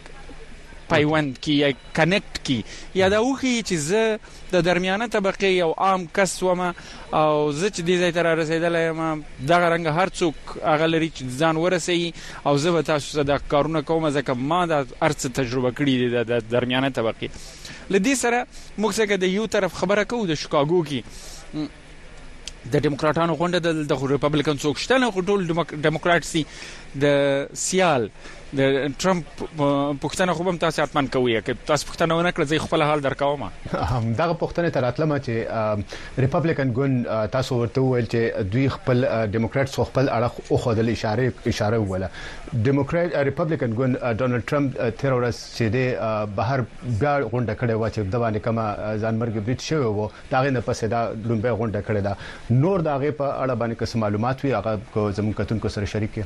[SPEAKER 17] پیوند کی یا کنیکټ کی یا دا وخی چې زه د درمیانه طبقه یو عام کس وم او زه چې دې ځای ته رسیدلای یم دغه رنګ هر څوک هغه لري چې ځان ورسي او زه به تاسو سره د کارونه کوم ځکه ما د ارڅ تجربه کړې ده د درمیانه طبقه لدې سره موږ څنګه د یو طرف خبره کوو د شکاګو کې د دیموکراتانو غونډه د ریپبلیکن څوک شته نه ټول دیموکرات سي د سیال د ټرمپ پښتنه خو هم تاسو اتمن کوي چې تاسو پښتنه ونه کړئ زه خپل حال درکوم
[SPEAKER 1] هم دغه پښتنه تر اتلمه چې ریپبلیکن ګوند تاسو ورته ویل چې دوی خپل دیموکرات خو خپل اړه او خدل اشاره ولا دیموکرات ریپبلیکن ګوند ډونالد ټرمپ تیرورس چې د بهر بیا غونډه کړې و چې د باندې کما ځانمرګ بریټ شوی وو داغه نه پسې دا لومبه غونډه کړې ده نور داغه په اړه باندې کوم معلومات وي هغه زموږ کتونکو سره شریک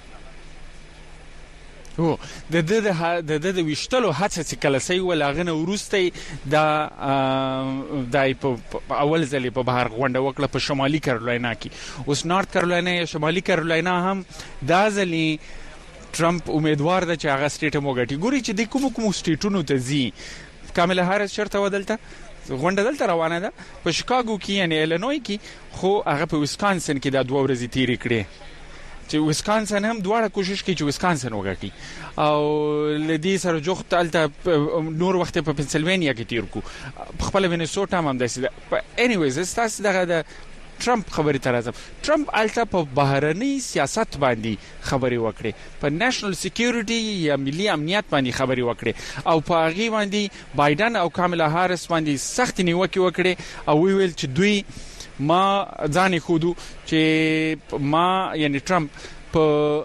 [SPEAKER 17] او د وشتلو هڅه چې کله سي ولاغنه ورسته د اول ځلې په بهر غونډه وکړه په شمالي کارولاینا کې اوس نارت کارولاینا یا شمالي کارولاینا هم دا ځلې ټرمپ امیدوار ده چې هغه سټیټ موګټي ګوري چې د کوم سټیټونو ته زی کاملا هارس شرط ودلته غونډه دلته روانه ده په شیکاګو کې یعنی ایلینوی کې خو هغه په ویسکانسن کې د 2 ورځې تیری کړې چې ویسکانسن هم دواړه کوشش کوي چې ویسکانسن وګټي او لدی سره جوخت الته نور وخت په پنسلوانیا کې تیر کو خپل وینیسوټا هم داسې انیویز استاس دغه د ټرمپ خبرې تر راځم ټرمپ الته په بهرني سیاست باندې خبرې وکړي په نېشنل سکیورټي یا ملي امنیت باندې خبرې وکړي او په هغه باندې بایدن او کاملا هارس باندې سخت نیوکه وکړي او ویل چې دوی ما ځانې خودو چې ما یعنی ټرمپ په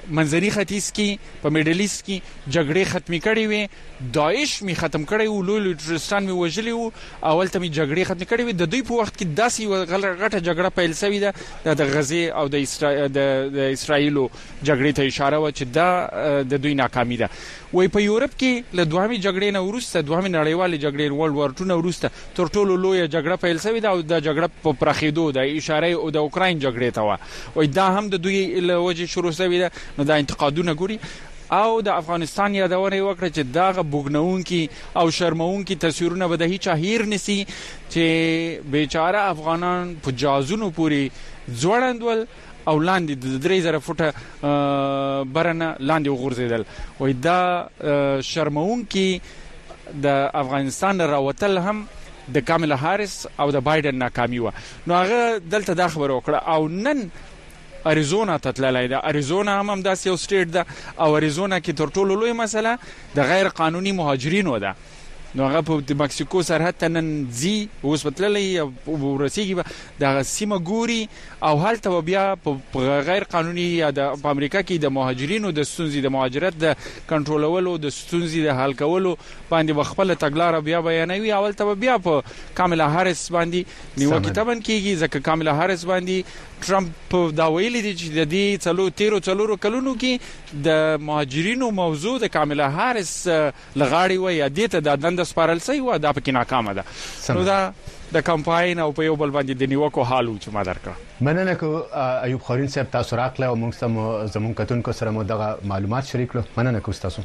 [SPEAKER 17] منځني ختیځ کې په میډل ایست کې جګړې ختمې کړې وي، داعش می ختم کړی و، لوی ټرستان می وژلی وو، اول ته می جګړې ختمې کړې وي. د دوی په وخت کې داسې غټه جګړه پیل شوې ده د غزې او د اسرایلو جګړې ته اشاره و چې دا د دوی ناکامي ده. وای په یورپ کې له دوهمې جګړې نه وروسته، دوهمې نړیوالې جګړې ورلد وار 2 نه وروسته تر ټولو لویه جګړه پیل شوې ده او د جګړه په پراخېدو د اشاره او د اوکراین جګړې ته و. وای دا هم د دوی له وجې شروع شوې ده. نو دا انتقادونه ګوري او د افغانستان یادونه وکړه چې دا غبوګنونکي او شرمونکي تصویرونه به د هیڅ هیر نسی چې بیچاره افغانان په جازونو پوری ځوړندول او لاندې د 3000 فوټه برنه لاندې وغورځیدل. وای دا شرمونکي د افغانستان راوتل هم د کاملا هاریس او د بایدن ناکامي و. نو هغه دلته دا خبر وکړه او نن اریزونا ته تللی ده. اریزونا هم داسې یو سټیټ ده او اریزونا کې تر ټولو لوی مسله د غیر قانوني مهاجرینو ده. نو هغه په مکسیکو سرحد ته نن ځي، اوس به تللی ورسېږي، دغه سیمه ګوري او هلته بیا په غیر قانوني یا په امریکا کې د مهاجرینو د ستونزې د مهاجرت د کنټرولولو د ستونزې د حل کولو باندې خپل تګلاره بیا بیانوي. اول ته بیا په کاملا هاریس باندې نیوکه تبن کیږي ځکه کاملا هاریس باندې ټرمپ دا ویلي دی چې د دې 13 کلونو کې د مهاجرینو موضوع د کاملا هاریس لغاړي و یا دې ته د دند سپارل سي و دا پکې ناکامه ده. نو دا د کمپاین او په یو بل باندې د نیوکو حالو چې ما درکړه.
[SPEAKER 1] مننه کو ایوب خورین صاحب، تاسو راغله او موږ سم زمون کتونکو سره مو دغه معلومات شریک کړو. مننه کو تاسو.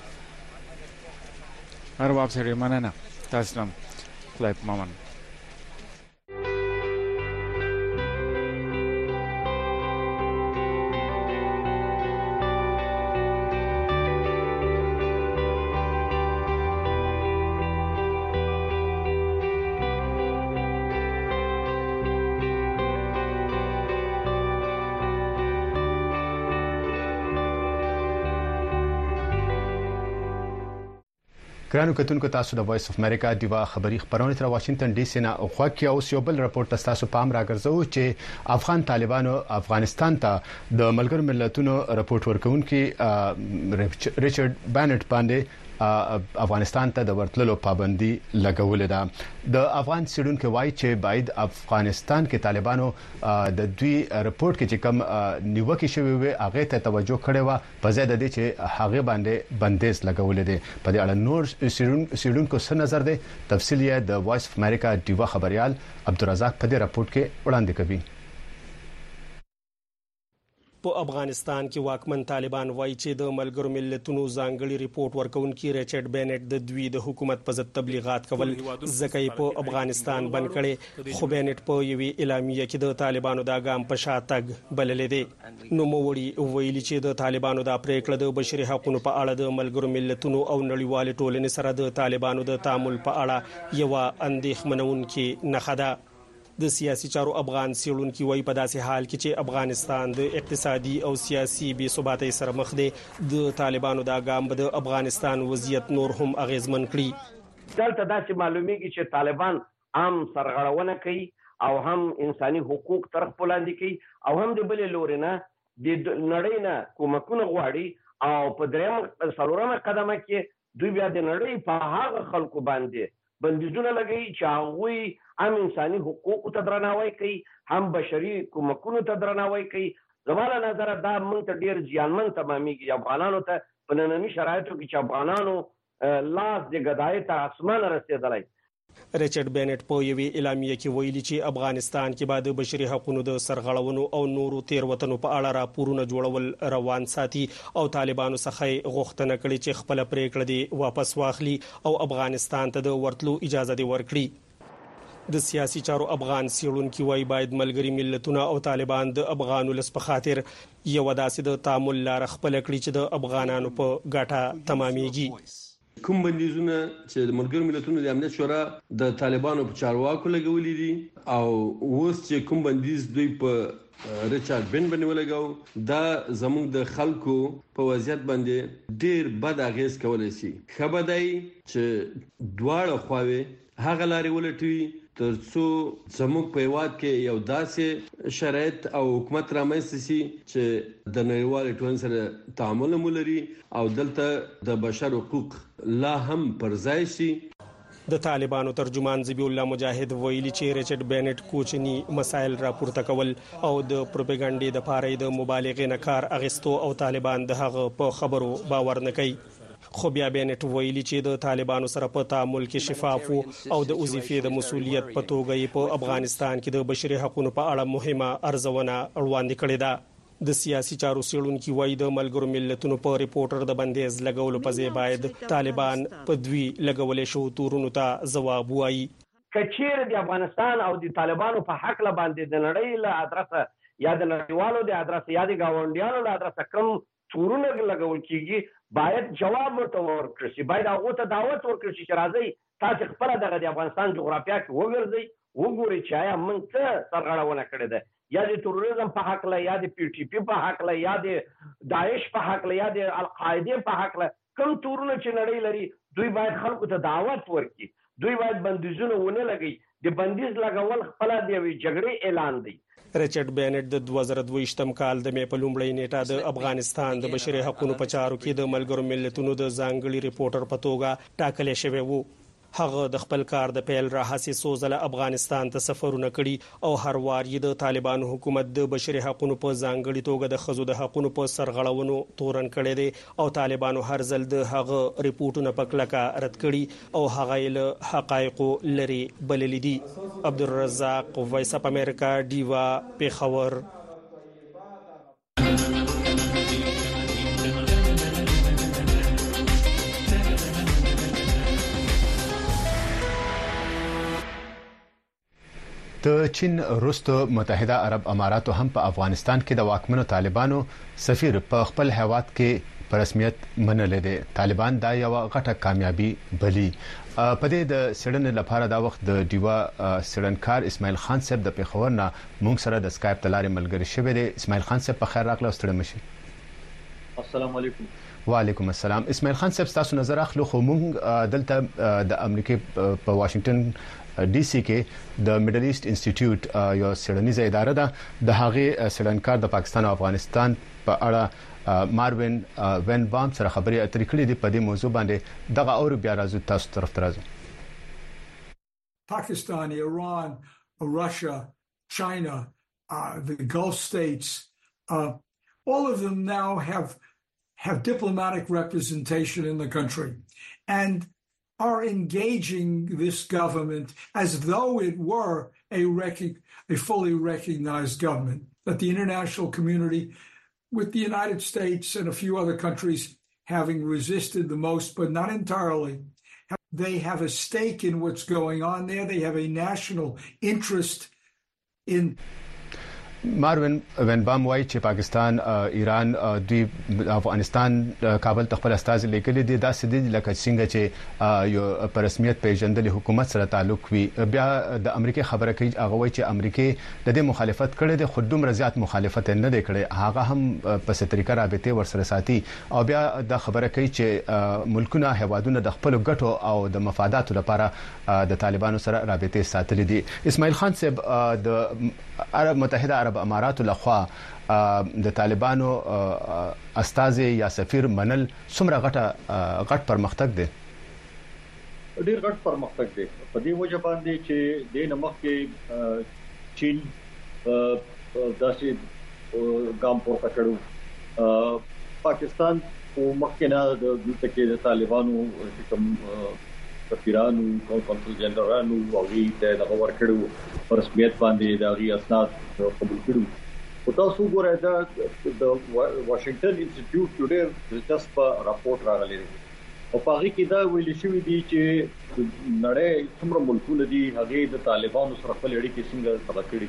[SPEAKER 17] هر وخت سره مننه تاسو هم خپل مامن.
[SPEAKER 1] ګرانو کتونکو، تاسو د وایس اف امریکا دیوا خبری خبرونه تر واشنگټن ډي سي نه خوښ اوس یو بل راپورټ تاسو پام راګرځو چې افغان طالبانو افغانستان ته د ملګرو ملتونو راپورټ ورکونکي ریچارډ بانټ باندې افغانستان ته د ورتللو پابندي لګولې ده. د افغان سیډونکو وایي چې باید افغانستان کې طالبانو د دوی راپورټ کې چې کوم نیوکه شوی وي هغه ته توجه کړې و په ځای د دې چې هغه باندې بندیز لګولې ده. په دې اړه نور سیډونکو څه نظر ده؟ تفصیل یې د وایس اف امریکا دیوا خبريال عبدالرزاق په دې راپورټ کې وړاندې کوي.
[SPEAKER 18] په افغانستان کې واکمن طالبان وایي چې د ملګرو ملتونو ځانګړي ریپورت ورکونکي ریچارډ بانټ د دوی د حکومت په ضد تبلیغات کول ځکه په افغانستان بند کړي. خو بانټ په یوې اعلامیه کې د طالبانو د ګام په شاتګ بللې دي. نو موړي ویلي چې د طالبانو د پریکړه د بشري حقوقو په اړه د ملګرو ملتونو او نړیوال ټولنې سره د طالبانو د تعامل په اړه یو اندېښمنونکې نښه ده. د سیاسي چارو افغان سیړونکو وایي په داسې حال کې چې افغانستان د اقتصادي او سیاسي بې ثباتۍ سره مخ دی، د طالبانو د ګام د افغانستان وضعیت نور هم اغیزمن کړي.
[SPEAKER 19] دلته داسې معلومیږي چې طالبان هم سرغړونه کوي او هم انساني حقوق تر خپل لاندې کوي او هم د بلې لوري نه د نړۍ نه کومکونه غواړي او په درېیم څلورمه قدمه کې دوی بیا د نړۍ په هغه خلکو باندې بندیزونه لګوي چې هغوی هم انساني حقوقو ته درناوی کوي هم بشري کومکونو ته درناوی کوي. زما له نظره دا موږ ته ډېر زیانمن تمامېږي افغانانو ته په ننني شرایطو کې چې افغانانو لاس د ګدایۍ تر اسمانه رسېدلی.
[SPEAKER 18] ریچارډ بانټ په یوې اعلامیه کې ویلي چې افغانستان کې بعد بشري حقوقو د سرغړونو او نورو تیروتنو په اړه راپورونه جوړول روان ساتي او طالبانو څخه غوښتنه کړې چې خپل پریکړه دی واپس واخلي او افغانستان ته د ورتلو اجازه دی ورکړي. د سیاسي چارو افغان سیړونکو وایي باید ملګري ملتونه او طالبان د افغان ولس په خاطر یو داسې د تعامل لار خپل کړي چې د افغانانو په ګټه تمامېږي.
[SPEAKER 20] کوم بندیزونه چې د ملګرو ملتونو د امنیت شورا د طالبانو په چارواکو لګولې دي او اوس چې کوم بندیز دوی په ریچارډ بانټ باندې ولګاو دا زموږ د خلکو په وضعیت باندې ډیر بد اغیز کولای شي. خبردای چې دواړه خواوې هغه لارې ولټوي ترڅو زموږ په هیواد کې یو داسې شرایط او حکومت رامنځته شي چې د نړیوال ټولنې سره تعامل مولري او دلته د بشر حقوق لا هم پر ځای شي.
[SPEAKER 18] د طالبانو ترجمان ذبیح الله مجاهد ویلي چې ریچارډ بینټ کوچني مسایل راپورته کول او د پروپاګاندا د پاره د مبالغې نه کار اغستو او طالبان د هغه په خبرو باور نه کوي. خو بیا بینټ ویلي چې د طالبانو سره په تعامل کې شفاف او د وظیفې د مسولیت په توګه په افغانستان کې د بشري حقوقو په اړه مهمه ارزونه وړاندې کړې ده. د سیاسي چارو څېړونکي وایي د ملګرو ملتونو په ریپورټر د بندیز لګولو په ځای باید طالبان په دوی لګولې شو تورونو ته ځواب وایي.
[SPEAKER 19] کچیر د افغانستان او د طالبانو په حق لا باندې د نړۍ له ادرسه یا د نړیوالو د ادرسه یا د گاونډیانو له ادرسه کوم تورونه لګول کیږي باید جواب ورته ورکړي شي. باید هغه ته دعوت ورکړي شي چې راځي تاسو خپل دغه د افغانستان جغرافیه کې وګرځئ وګورئ چې آیا موږ څه سرغړونه کړې ده یا د تروریزم په حق له یا د پی ټی پی په حق له یا د داعش په حق له یا د القاعده په حق له کوم تورونه چې نړۍ لري دوی باید خلکو ته دعوت ورکړي. دوی باید بندیزونه ونه لګي. د بندیز لګول خپل د جګړې اعلان دی.
[SPEAKER 18] ریچارډ بینټ د 2022م کال د مې په لومړۍ نیټه د افغانستان د بشري حقوقو په چارو کې د ملګرو ملتونو د ځانګړي ریپورټر په توګه ټاکل شوی وو. هغه د خپل کار د پیل راهسي سوزله افغانستان ته سفرونه کړي او هر وار یې د طالبانو حکومت د بشري حقوقو په ځانګړي توګه د خزو د حقوقو په سرغړونو تورن کړي دي او طالبانو هر ځل د هغه ریپورتونه په کلکه رد کړي او هغه له حقایقو لري بللي دي. عبدالرزاق وایس اپ امریکا دیوا پیښور.
[SPEAKER 1] د چین وروسته متحده عرب اماراتو هم په افغانستان کې د واکمنو طالبانو سفیر په خپل هیواد کې په رسمیت منلې دي. طالبان دا یو غټه کامیابی بلی. په دې د سړنې لپاره دا وخت د دیوا سړنکار اسماعیل خان صاحب د پیښور نه موږ سره د اسکایپ تلارې ملګری شوی دی. اسماعیل خان صاحب په خیر راغله ستړي مشي.
[SPEAKER 21] السلام علیکم.
[SPEAKER 1] وعلیکم السلام. اسماعیل خان صاحب تاسو نظر اخلو خو موږ دلته د امریکا په واشنگټن ډي سي کې د میډل ایست انسټیټیوټ یو سړنیزه اداره ده. د هغه سړنکار د پاکستان او افغانستان په اړه ماروین وین بام سره خبري اترې کړې دي. په دې موضوع باندې دغه اور بیا راځو تاسو طرف ته راځو.
[SPEAKER 14] Pakistan, Iran, Russia, China, the Gulf states, all of them now have diplomatic representation in the country and are engaging this government as though it were a fully recognized government, that the international community, with the United States and a few other countries having resisted the most, but not entirely, they have a stake in what's going on there. They have a national interest in
[SPEAKER 1] ماروین وین بام وايي چې پاکستان ایران دوی افغانستان کابل تخپل استاذ لیکلي دي دا سدي لکه څنګه چې یو په رسمیت پیژندل حکومت سره تعلق وي. بیا د امریکا خبره کوي هغه وايي چې امریکا د دې مخالفت کړي دي خو دومره زیات مخالفت نه دی کړي. هغه هم په ستریکه رابطه ورسره ساتي او بیا د خبره کوي چې ملکونه هوادونه د خپل ګټو او د مفاداتو لپاره د طالبانو سره رابطه ساتلې دي. اسماعیل خان صاحب د متحده عرب اماراتو لخوا د طالبانو استاذ یا سفیر منل څومره غټ پرمختګ دی؟
[SPEAKER 21] ډیر غټ پرمختګ دی په دې وجه باندې چې د نمخ کې چین داسې ګام پورته کړو. پاکستان او مخکنه د دلته کې د طالبانو کوم سفیرانو او کنسول جنرالانو او د غور کړو پر رسمیت باندې د غي اسناد قبول کړو. او تاسو ګورئ دا د واشنگټن انسټیټیوټ ډېر دلچسپ راپورټ راغلی دی او په هغه کې دا ویل شوی دی چې نړۍ څومره ملکونه دي هغه د طالبانو سره خپل اړیکې څنګه تبا کړې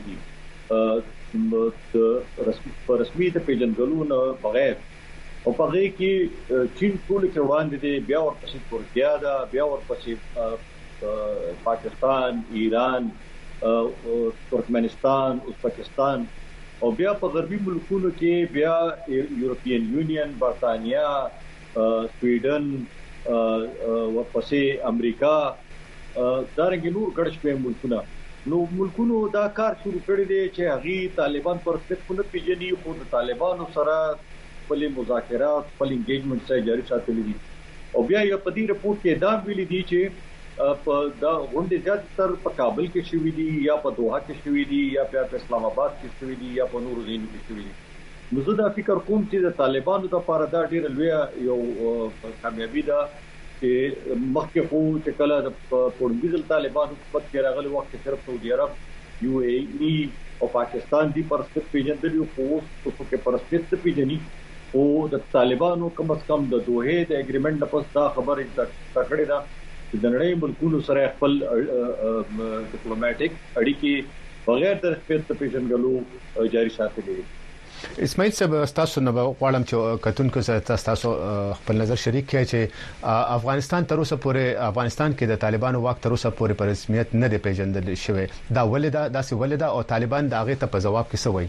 [SPEAKER 21] دي په رسمي د پیژندګلو نه بغیر. او په هغه کې چین ټول کې وړاندې دي بیا ورپسې ترکیه دا بیا ورپسې پاکستان، ایران، ترکمنستان، ازبکستان او بیا په غربي ملکونو کې بیا یورپین یونین، برتانیا، سویډن، ورپسې امریکا دا رنګ نور ګډ شوي ملکونه. نو ملکونو دا کار شروع کړی دی چې هغه طالبان پر خپل پیژني خو د طالبانو سره خپل مذاکرات خپل انګیجمنټ سره جاری ساتلي دي او بیا یو په دې رپورت کې دا ویلي دي چې په دا غونډې زیاتره په کابل کې شوې دي یا په دوحه کې شوې دي یا په اسلام آباد کې شوې دي یا په نورو ځایونو کې شوې دي نو زه دا فکر کوم چې د طالبانو لپاره دا ډېر لوی یو کامیابی ده چې مخکې خو چې کله د پوړنګیزل طالبانو په کې راغلي وخت کې صرف سعودي عرب یو اے ای او پاکستان دی پر ست پیژندل یو خو په پر ست پیژني او د طالبانو کم از کم د دوه د اګریمنت په پس دا خبره تکړه ده چې د نړۍ ملکونو سره خپل ډیپلوماټیک اړیکې بغیر د خپل پیژنګلو جاری ساتلي.
[SPEAKER 1] اسماعیل صاحب تاسو نو غواړم چې کتونکو سره تاسو خپل نظر شریک کړئ چې افغانستان تر اوسه پورې افغانستان کې د طالبانو واک تر اوسه پورې په رسمیت نه دی پیژندل شوی دا ولدا او طالبان دا غي ته په جواب کې څه وایي؟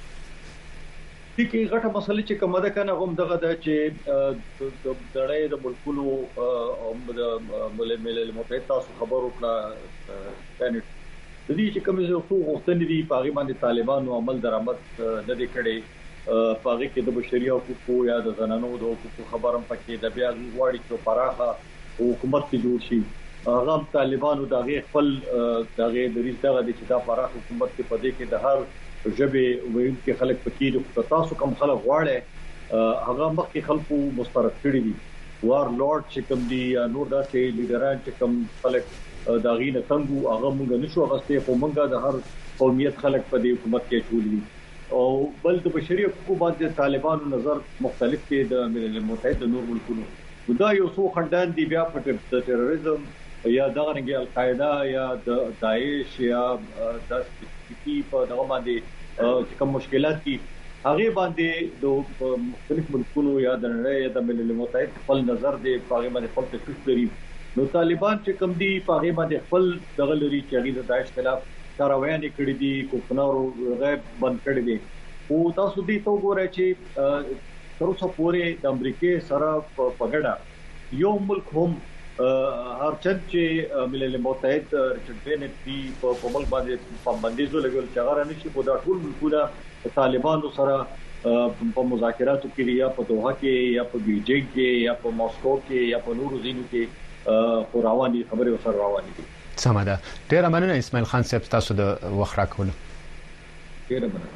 [SPEAKER 21] کې غټه مسله چې کومه ده کنه هم دغه د چې د نړۍ د ملکونو او د ملل متحد تاسو خبرو کړه د دې چې کومه حقوق غوښتنې دي په هغه باندې طالبانو عمل درآمد نه دي کړي په هغه کې د بشري حقوقو یا د زنانو د حقوقو خبرم پکې د بیا غواړي چې پراخه حکومت کې جوړ شي هغه طالبانو دغه خپل دغه د ریس دغه چې دا پراخه حکومت کې پدې کې د هر جبه وین کې خلک پکې د تاسو کم خلک غواړي هغه مخکې خلکو مسترد کړی دي وار لورد چې کوم دي نور داسې لیډران چې کوم خلک داغینه څنګه هغه مونږ نشو غسته خو مونږه د هر قومیت خلک په دې حکومت کې چولې او بل د بشري حقوقو باندې طالبانو نظر مختلف دی د ملل متحد نور ملکونو دا یو څو خندان دي بیا په تروریزم یا دغه رنګ القاعده یا د داعش یا د کی په دغه باندې چې کوم مشکلات دي هغه باندې د مختلف ملکونو یا د نړۍ یا د ملل متحد خپل نظر دی په هغه باندې خپل تشویش لري نو طالبان چې کوم دي په هغه باندې خپل دغه لري چې هغه د داعش خلاف کاروایي کړې دي کوفنارو غیب بند کړې دي او تاسو دې ته وګورئ چې تر اوسه پورې د امریکای سره په ګډه یو ملک هم هر چې ملل متحد ریچارډ بینټ دی په ملک باندې پابندیزو لګول چې هغه نشي په دا ټول ملکونه طالبانو سره په مذاکراتو کې یا په دوحه کې یا په بیجینګ کې یا په ماسکو کې یا په نورو ځینو کې رواني خبرې سره رواني دي.
[SPEAKER 1] سمه ده. ډیر مننه اسماعیل خان صاحب تاسو د وخت راکولو.
[SPEAKER 21] ډیر مننه.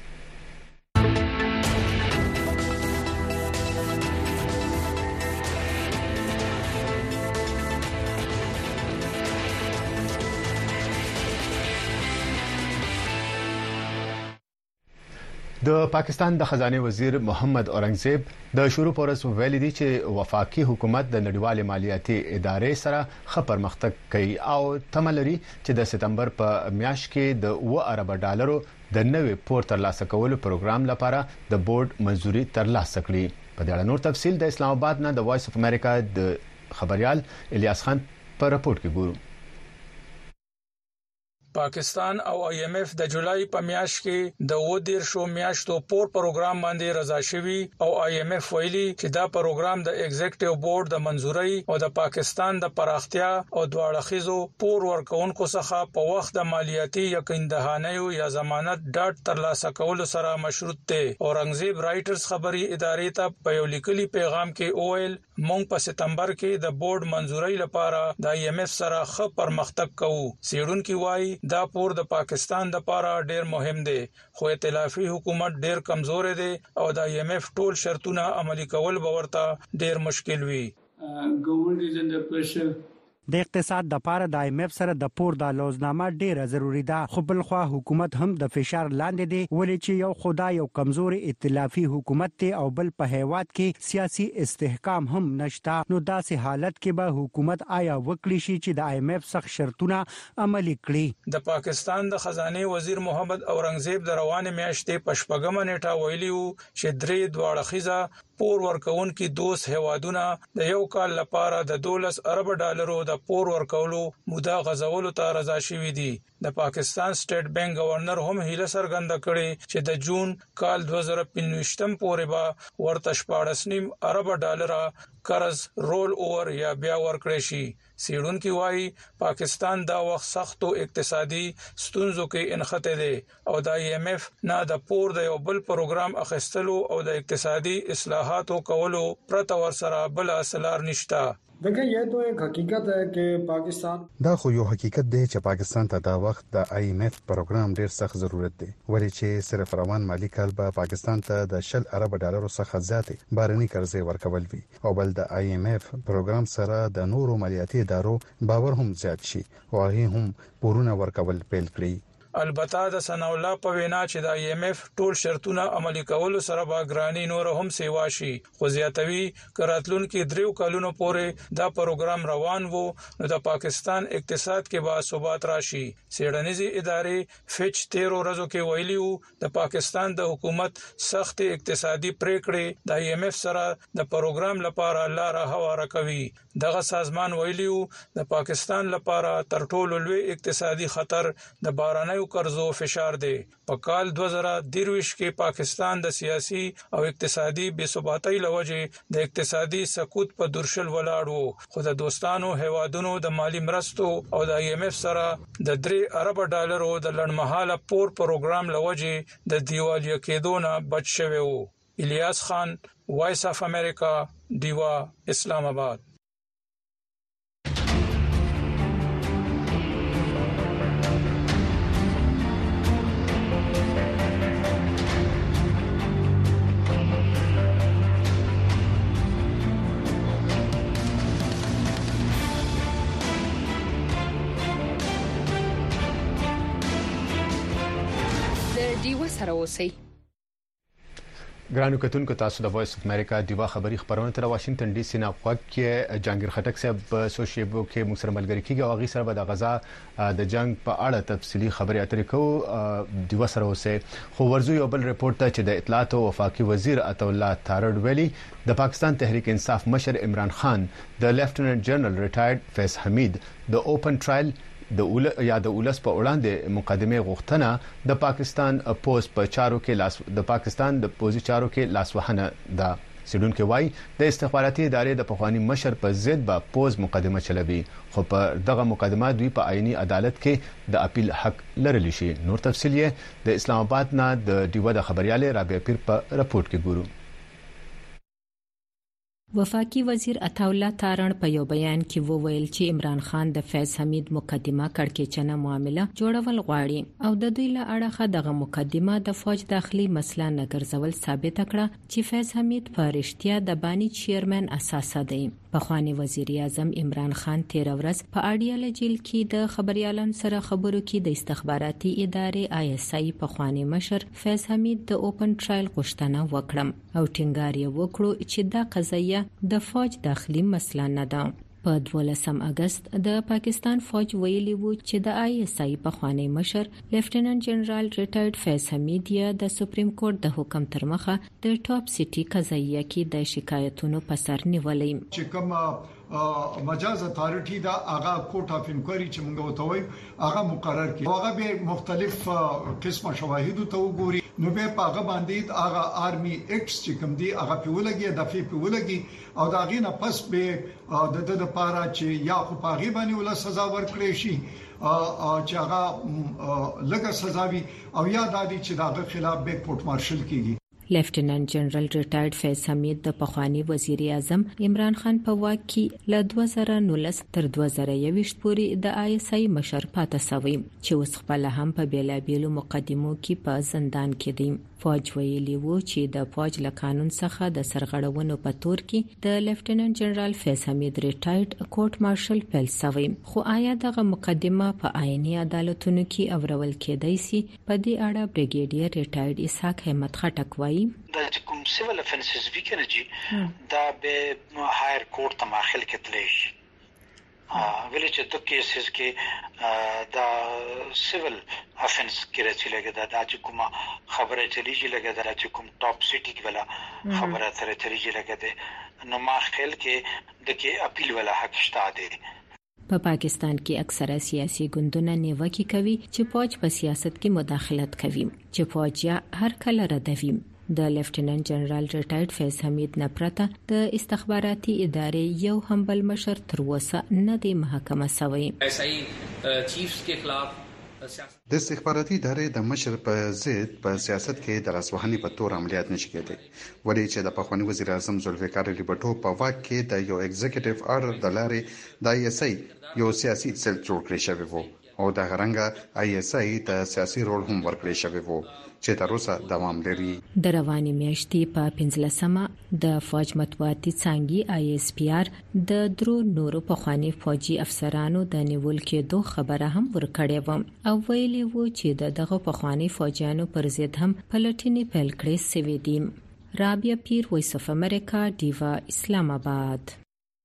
[SPEAKER 1] د پاکستان د خزانه وزیر محمد اورنګزیب د شروع پورس ویلي دي چې وفاقي حکومت د نړیوال مالیاتي ادارې سره خبر مختک کوي او تملري چې د سپتمبر په میاشت کې د 1 ارب ډالرو د نوې پور ترلاسه کولو پروګرام لپاره د بورډ منځوري ترلاسه کړي. په دې اړه نور تفصيل د اسلام آباد نه د وایس اف امریکا د خبريال الیاس خان په راپورټ کې ګورو.
[SPEAKER 2] پاکستان او آی ایم ایف د جولای په میاشت کې د 13 میاشتو پور پروګرام باندې رضا شوی او آی ایم ایف ویلي چې دا پروګرام د ایگزیکټیو بورډ د منځوري او د پاکستان د پراختیا او دواړخیزو پور ورکونکو څخه په وخت د مالیاتي یقیندهانیو یا ضمانت ډاټ ترلاسه کول سره مشروط دی. اورنګزیب رائټرز خبري ادارې ته په یو لیکلي پیغام کې اویل مونږ په سپتمبر کې د بورډ منځوري لپاره د آی ایم ایف سره ښه پرمختګ کوو. سیډونکو وایي دا پور د پاکستان د لپاره ډیر مهم دی خو ائتلافي حکومت ډیر کمزور دی او د آی ایم ایف ټول شرطونه عملي کول به ورته ډیر مشکل وي.
[SPEAKER 4] د اقتصاد د لپاره د IMF سره د پور د لوزنامه ډیره ضروری ده خو بل خو حکومت هم د فشار لاندې دی ولې چې یو خدای یو کمزوري ائتلافي حکومت ته او بل په هیواد کې سیاسي استحکام هم نشته نو داسې حالت کې به حکومت آیا وکړي شي چې د IMF څخه شرطونه عملي کړي.
[SPEAKER 2] د پاکستان د خزانه وزیر محمد اورنګزیب د روانه میاشتې پښپګم نیټه ویلیو چې درې دواړخیزه پور ورکون کې دوس هوادونه د یو کال لپاره د $12 ارب د پور ورکولو موده غزولو ته رضا شوي دي. د پاکستان سټیټ بانک گورنر هم هیله څرګنده کړې چې د جون کال 2015 پورې به ورته 14.5 ارب ډالر قرض رول اوور یا بیا ورکړی شي. سیډونکو وايي پاکستان دا وخت سختو اقتصادي ستونزو کې انخته دي او د IMF نه د پور د یو بل پروګرام اخیستلو او د اقتصادي اصلاحاتو کولو پرته ورسره بل اصلار نشته.
[SPEAKER 14] देखिए ये तो एक हकीकत है कि पाकिस्तान
[SPEAKER 6] دا خو یو حقیقت دی چې پاکستان ته دا وخت د IMF پروګرام ډیر سخت ضرورت دی ولې چې صرف روان مالی کال به پاکستان ته د 10 ارب ډالرو څخه زیاتې بهرني قرضې ورکول وي او بل د IMF پروګرام سره د نورو مالیاتي ادارو باور هم زیات شي او هغه هم پورونه ورکول پیل کړي.
[SPEAKER 2] البته د ثنا الله په وینا چې د IMF ټول شرطونه عملي کول سره باګرانی نور هم سیوا شي خو زیاتوي کراتلون کې دریو کلونو پورې دا پروګرام روان وو نو د پاکستان اقتصاد کې با ثبات راشي. سیډنیزي ادارې فچ 13 ورځو کې ویلیو د پاکستان د حکومت سخت اقتصادي پریکړې د IMF سره د پروګرام لپاره لار هواره کوي. دغه سازمان ویلیو د پاکستان لپاره تر ټولو لوی اقتصادي خطر د باراني قرضو فشار دی. په کال 2023 کې پاکستان د سیاسي او اقتصادي بې ثباتۍ لوجې د اقتصادي سقوط په درشل ولاړ وو خو د دوستانو هیوادونو د مالی مرستو او د IMF سره د 3 ارب ډالرو د لړمحاله پور پروګرام لوجې د دیوالیه کېدو نه بچ شوی وو. الیاس خان، وایس اف امریکا، دیوا، اسلام آباد.
[SPEAKER 3] دیوا سره اوسئ.
[SPEAKER 1] ګرانو کتونکو تاسو د وایس اف امریکا دیوا خبری خبرونه تر واشنگټن ډي سي نه غوږ کې جانګیر خټک صاحب په سوشيبو کې موږ سره ملګری کیږي او غي سره به د غزا د جنگ په اړه تفصيلي خبري اترې کوو. دیوا سره اوسئ. خو ورزو یو بل ریپورت ته چې د اطلاعات او وفاقي وزیر عطا الله تارړ ویلي د پاکستان تحریک انصاف مشر عمران خان د لیفټیننټ جنرال ریټایرډ فیض حمید د اوپن ټرایل د اولس په وړاندې مقدمه غوښتنه د پاکستان پوز په چارو کې د پاکستان د پوزي چارو کې لاسوهنه ده. سیډونکو وايي د استخباراتي ادارې د پخوانی مشر په ضد به پوز مقدمه چلوي خو په دغه مقدمه دوی په آئینی عدالت کې د اپیل حق لرلی شي. نور تفصیل یې د اسلام آباد نه د دیوا د خبرياله رابعه پیر په رپورت کې ګورو.
[SPEAKER 8] وفاقي وزیر عطا الله تارړ په یو بیان کې وویل چې عمران خان د فیض حمید مقدمه کړکېچنه معامله جوړول غواړي او د دوی له اړخه دغه مقدمه د فوج داخلي مسله نه ګرځول ثابت کړه چې فیض حمید په رښتیا د بانی چیرمن اساسه دی. پخوانی وزیر اعظم عمران خان 13 ورځ په اډیاله جیل کې د خبريالانو سره خبرو کې د استخباراتي ادارې ISI پخوانی مشر فیض حمید د اوپن ټرایل غوښتنه وکړه او ټینګار یې وکړو چې دا قضیه د فوج داخلي مسله نه ده. په 12 اگست د پاکستان فوج ویلي وو چې د ISI پخوانی مشر لیفټیننټ جنرال ریټایرډ فیض حمید یې د سپریم کورټ د حکم تر مخه د ټاپ سټي قضیه کې د شکایتونو په سر نیولې
[SPEAKER 14] چې کوم مجاز اتارټي دا هغه کوټ اف انکوایري چې موږ وتوي هغه مقرر کړي هغه به مختلف قسمه شواهد ته وګوري نو به هغه باندې هغه آرمي ایکټس چې کوم دي هغه په ولګي د فی په ولګي او دا غینه پس به د لپاره چې یا خو په غیبه باندې ول سزا ورکړي شي چې هغه لږه سزا وي او یا د دې چې دغه خلاف به کورټ مارشل کیږي.
[SPEAKER 8] لیفټیننټ جنرال ریټایرډ فیض حمید د پخوانی وزیر اعظم عمران خان په واک کې له 2019 تر 2021 پورې د ISI مشر پاتې شوی چې اوس خپل هم په بیلابیلو مقدمو کې په زندان کې دی. فوج ویلي وو چې د فوج له قانون څخه د سرغړونو په تور کې د لیفټیننټ جنرال فیض حمید ریټایرډ کورټ مارشل پیل شوی خو آیا دغه مقدمه په آئینی عدالتونو کې اورول کېدای شي؟ په دې اړه بریګیډیر ریټایرډ اسحاق احمد خټک وایي
[SPEAKER 22] دا کوم سیول افنسز وکړي چې دا به هایر کورټ ته ماخل کېدلی شي ویل چې د کیسز کې دا سیول افنس کې راځي لګا دا چې کومه خبره چلیږي لګا دا چې کوم ټاپ سټي ولا خبره سره چلیږي لګا نو ما خیال کې د کې اپیل ولا حق شته دی.
[SPEAKER 8] په پاکستان کې اکثره سیاسي ګوندونه نیوکه کوي چې فوج په سیاست کې مداخلت کوي چې فوج هر کله ردوي. د لیفټیننټ جنرال ریټایرډ فیض حمید نه پرته د استخباراتي ادارې یو هم بل مشر تر اوسه نه دی محاکمه شوی.
[SPEAKER 5] ایسای چیفز کے خلاف
[SPEAKER 6] د استخباراتي ادارې د مشر په ضد په سیاست کې د لاسوهنې په تور عملیات نشي کېدای. ولې چې د پخوانی وزیر اعظم ذوالفقار علي بټو په واک کې د یو ایگزیکټیو آرډر د لارې د ISI یو سیاسي سیل جوړ کړی شوی وو او د غرنګ ISI ته سیاسي رول هم ورکړی شوی وو چې تر اوسه دوام لري.
[SPEAKER 8] د رواني میاشتې په 15مه د فوج مطبوعاتي څانګې ISPR د درو نورو پخوانی فوجي افسرانو د نیول کېدو خبره هم ورکړې و او ویلي وو چې دغه پخوانی فوجیانو پر ضد هم پلټنې پیل کړې سوي دي. رابعه پیر، وایس اف امریکا، ډیوا، اسلام آباد.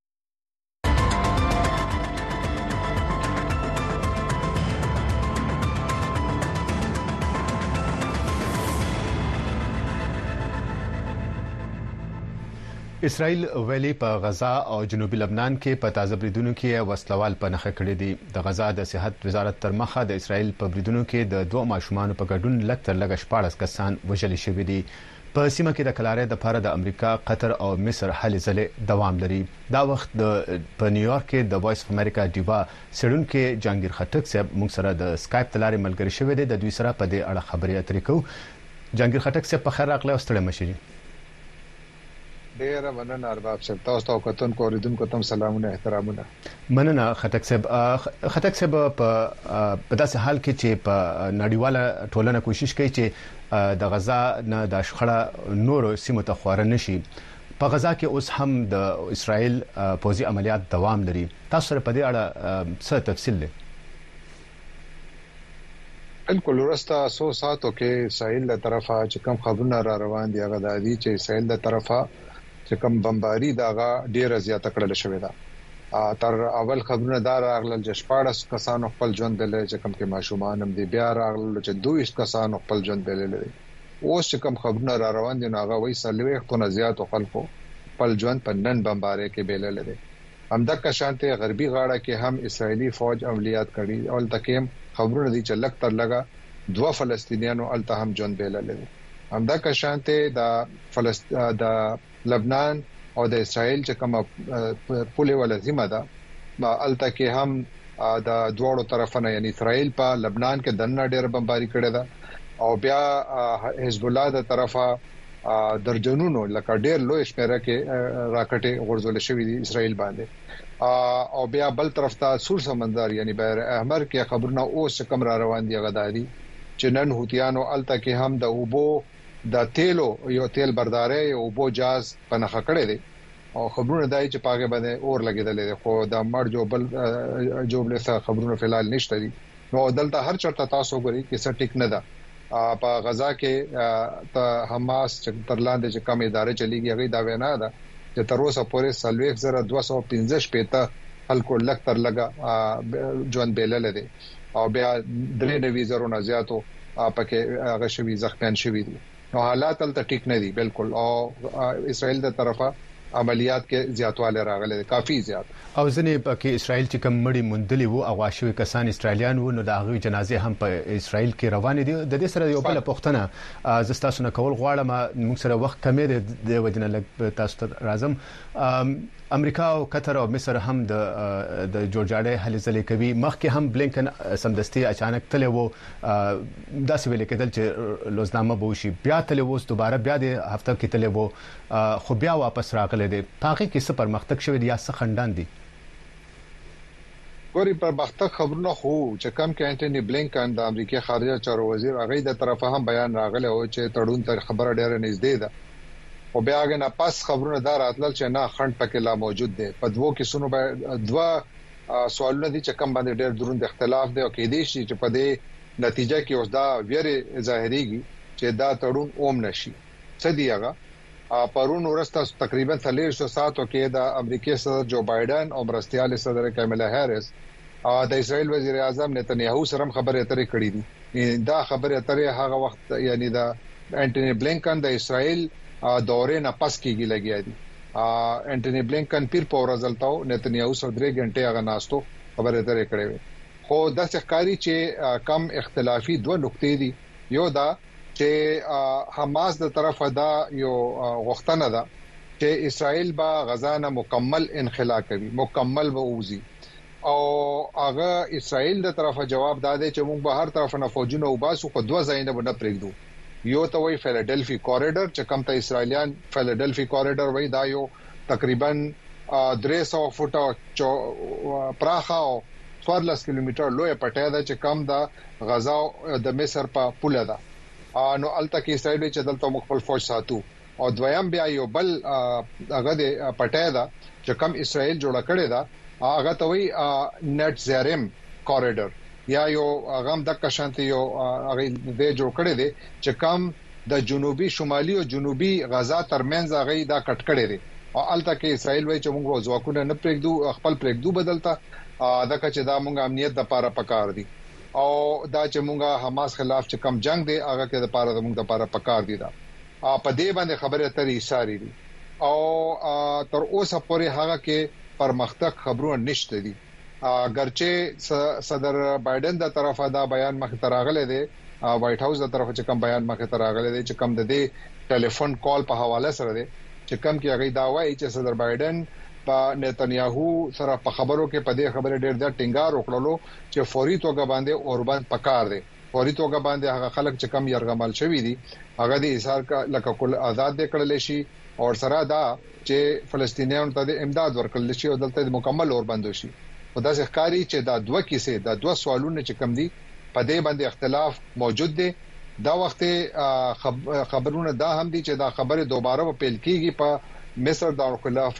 [SPEAKER 1] اسرائیل ویلي په غزا او جنوبي لبنان کې په تازه بریدونو کې وسلوال په نخښه کړی دي. د غزا د صحت وزارت تر مخه د اسرائیل په بریدونو کې د دوه ماشومان په ګډون لږ تر لږه 14 کسان وژل شوي دي. په سیمه کې د کلارې د لپاره د امریکا، قطر او مصر هلې ځلې دوام لري. دا وخت په نیویارک کې د وایس اف امریکا ډیوا سړون کې جهانگیر خټک صاحب موږ سره د سکایپ تلارې ملګری شوی دی. د دوی سره په دې اړه خبرې اترې کوو. جهانگیر خټک صاحب په خیر راغلی او ستړي مشي.
[SPEAKER 7] ډیر مننه ارباب صاحب، تاسو او کتون کو ریدونکو تم سلامونه احترامونه.
[SPEAKER 1] مننه خټک صاحب په داسې حال کې چې په نړیواله ټولنه کوشش کوي چې د غزا نه د شخړه نورو سیمو ته خواره نشي. په غزا کې اوس هم د اسرائیل پوځي عملیات دوام لري. تاسو سره په دې اړه څه تفصیل لري؟
[SPEAKER 7] بالکل ورسته 100 ساعتو کې اسرائیل له طرفه چې کوم خبرونه را روان دي هغه د دې چې اسرائیل له طرفه چې کوم بمباری داغه ډیره زیاته کړل شوې ده. تر اول خبرونه دار راغلل چې 14 کسانو خپل ژوند دلې چې کوم کې ماشومان هم دي، بیا راغلل چې 22 کسانو خپل ژوند دلې. اوس چې کوم خبرونه را روان دي هغه وایي سلوي خونه زیات خلکو خپل ژوند په نن بمباری کې بیلل دي. همدغه شانته غربي غاړه کې هم اسرائیلی فوج عملیات کړي او تکیم خبرونه دي چې لک تر لګه 2 فلسطینیانو الته هم ژوند بیلل دي. همدغه شانته د لبنان او د اسرائیل چې کومه پوله ولزمه ده الته کې هم د دوړو طرفونه یعنی اسرائیل په لبنان کې دنه ډېر بمباری کړي ده او بیا حزب الله د طرفه درجنونو لکه ډېر لوی شمیره کې راکټه غورځول شوې دي اسرائیل باندې او بیا بل طرف ته سور سمندر یعنی بحر احمر کې خبرونه اوس کم را روان دي غداري چې نن هوتیانو الته کې هم د اوبو د تیلو یو تیل بردارې او بو جاز پنهخه کړي دي او خبرونه دای چې پاګه باندې اور لګیدل خو د مړ جوبل جوبل څخه خبرونه فلال نشته دي. نو دلته هر چرته تاسو غوري کې څه ټیک نه ده. په غزا کې ته حماس چې ترلاندې چې کوم ادارې چلیږي هغه دا وینا ده چې تر اوسه پورې 3215 پېته خلکو لک تر لګا ژوند بیلل دي او بیا 93 نه زیاتو پکې هغه شوی زخمیان شوی دي. نو حالات تل ټیک نه دي بالکل او اسرائیل د طرفه عملیات کې زیاتواله راغله کافي زیات
[SPEAKER 1] او ځنې پکې اسرائیل چې کوم مړی مندلي وو او غواښوي کسان اسرائیلیان وو نو د هغوی جنازې هم په اسرائیل کې روانې دي. د دې سره یو بل پوښتنه زستاسو نه کول غواړم موږ سره وخت کمې دی د وجنه لګ تاسو ته راځم. امریکا او قطر او مصر هم د جورجاډي هلې ځلې کوي. مخکې هم بلینکن سمدستي اچانک تللی وو داسې ویل کېدل چې لوزنامه به وشي بیا تللی وو دوباره بیا د هفته کې تللی وو خو بیا واپس راغلی دی. په هغې کې څه پرمختګ شوی دی یا څه خنډان دي؟
[SPEAKER 7] ګوري پرمختګ خبرونه خو چې کم کې انټونی بلینکن د امریکای خارجه چارو وزیر هغه د طرفه هم بیان راغلی او چې تړون تر خبره ډیره نږدې ده او بیا هغه نه پاس خبرونه دار اتل چې نه خند پکې لا موجود دی. په دوه کې سونو به دوا سوالونه دي چې کم باندې ډېر دروند اختلاف دی او کې دي چې په دې نتیجه کې اوس دا ویره ظاهريږي چې دا تړون اوم نشي. څه دی هغه پرون ورسته تقریبا 300 ساعتو کې د امریکای صدر جو بایدن او مرستيال صدر کاملا هریس د اسرائیل وزیر اعظم نتنیاهو سره خبرې اترې کړې دي. دا خبرې اترې هغه وخت یعنی د انټونی بلینکن د اسرائیل دورې نه پس کېږي لګیا دي. انټونی بلینکن پیر په ورځلتاو نتنیاهو سره 3 غنټه هغه ناستو خبره درې کړې خو د ښکاری چې کم اختلافي دوه نقطې دي یو دا چې حماس د طرفه دا یو غوښتنه ده چې اسرائیل با غزا نه مکمل انخلا کوي مکمل ووزي او هغه اسرائیل د طرفه جواب داده چې موږ به هر طرف نه فوجونه وباسو خو دوه ځایونه به نه پرېږدو یو ته وی فیلډلفي کوریډور چې کوم ته اسرائیلیان فیلډلفي کوریډور وای دا یو تقریبا 300 فوټه پراخه او 14 کیلومتر لوی پټه ده چې کوم د غزا د مصر په پوله ده نو الته کې اسرائیل چې دلته مخفل فوج ساتو او دویم بیا یو بل هغه د پټه ده چې کوم اسرائیل جوړ کړی ده هغه ته وی نت زیرم کوریډور یا یو غم د کشانت یو هغه د جوړ کړی دی چې کوم د جنوبي شمالي او جنوبي غزا ترمنځ هغه دا کټ کړی دی او الته کې اسرائیل وایي چې موږ ځواکونه نه پرېږدو خپل پرېږدو بدلته دا چې دا موږ امنیت د لپاره پکار دي او دا چې موږ حماس خلاف چې کم جنگ دی هغه کې د لپاره موږ د لپاره پکار دي دا په دې باندې خبره ترې اشاره دي او تر اوسه پورې هغه کې پرمختګ خبرونه نشته دي اگرچه صدر بایدن د طرفه دا بیان مخ تراغله دی وایټ هاوس د طرفه چې کوم بیان مخ تراغله دی چې کوم د دې ټلیفون کال په حواله سره دی چې کوم کې هغه دا وایي چې صدر بایدن په نتنیاهو سره په خبرو کې په دې خبره ډېر د ټینګار وکړلو چې فوري توګه باندې اوربند پکار دی فوري توګه باندې هغه خلک چې کم يرغمل شوی دي هغه د ایثار لکه کل آزاد کړل شي او سره دا چې فلسطینیانو ته د امداد ورکړل شي او دلته مکمل اوربند شي او دا ښکاری چې دا دوه کیسې دا دوه سوالونه چې کم دي په دې باندې اختلاف موجود دي دا وخت خبرونه دا هم دي چې دا خبره دوباره په پیل کېږي په مصر د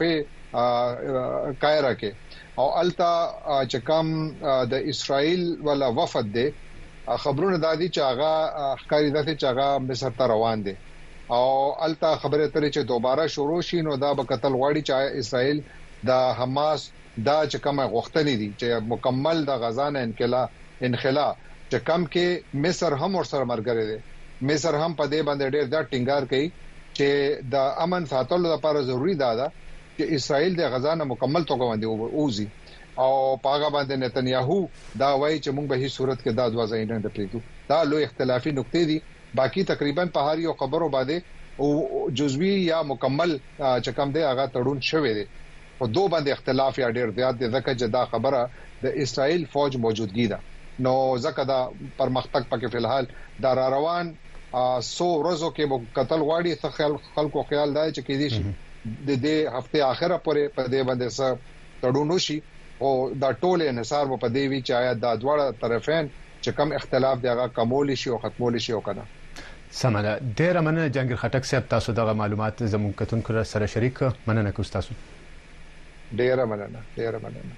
[SPEAKER 7] خلافه قاهره کې او التا چې کم د اسرائیل ولا وفد دي خبرونه دا دي چې هغه ښکاری ده چې هغه مصر ته روان دي او التا خبره ترې چې دوباره شروع شي نو دا به قتل غواړي چې اسرائیل د حماس دا چې کومه غوښتنې دي چې مکمل د غزا نه انخلا چې کم کې مصر هم ورسره مرګره دي مصر هم په دې باندې ډېر دا ټینګار کوي چې د امن ساتلو لپاره ضروری ده چې اسرائیل د غزا نه مکمل توګه باندې اوزي او پاغه باندې نتنیاهو دا وایي چې موږ به هیڅ صورت کې دا دوه ځایونه نه پریږدو دا لوی اختلافي نقطې دي باقي تقریبا په هر یو خبرو باندې او جزوی یا مکمل چې کوم دی هغه تړون شوی دی او دوه باندې اختلاف یا ډېر زیات دي ځکه چې دا خبره د اسرائیل فوج موجودګي ده نو ځکه دا پرمختګ پکې فلحال دا روان 100 ورځو کې قتل غواړي خلکو خیال دی چې کې دي د دې هفته اخره پورې په دې باندې څه تړون وشي او دا ټول انحصار په دې وی چې آیا دا دواړه طرفین چې کم اختلاف دی هغه کمول شي او ختمول شي او کنه
[SPEAKER 1] سماله ډېر مننه جنگیر خټک صاحب تاسو دغه معلومات زموږ کتونکو سره شریک مننه کوم تاسو
[SPEAKER 7] ډېر مننه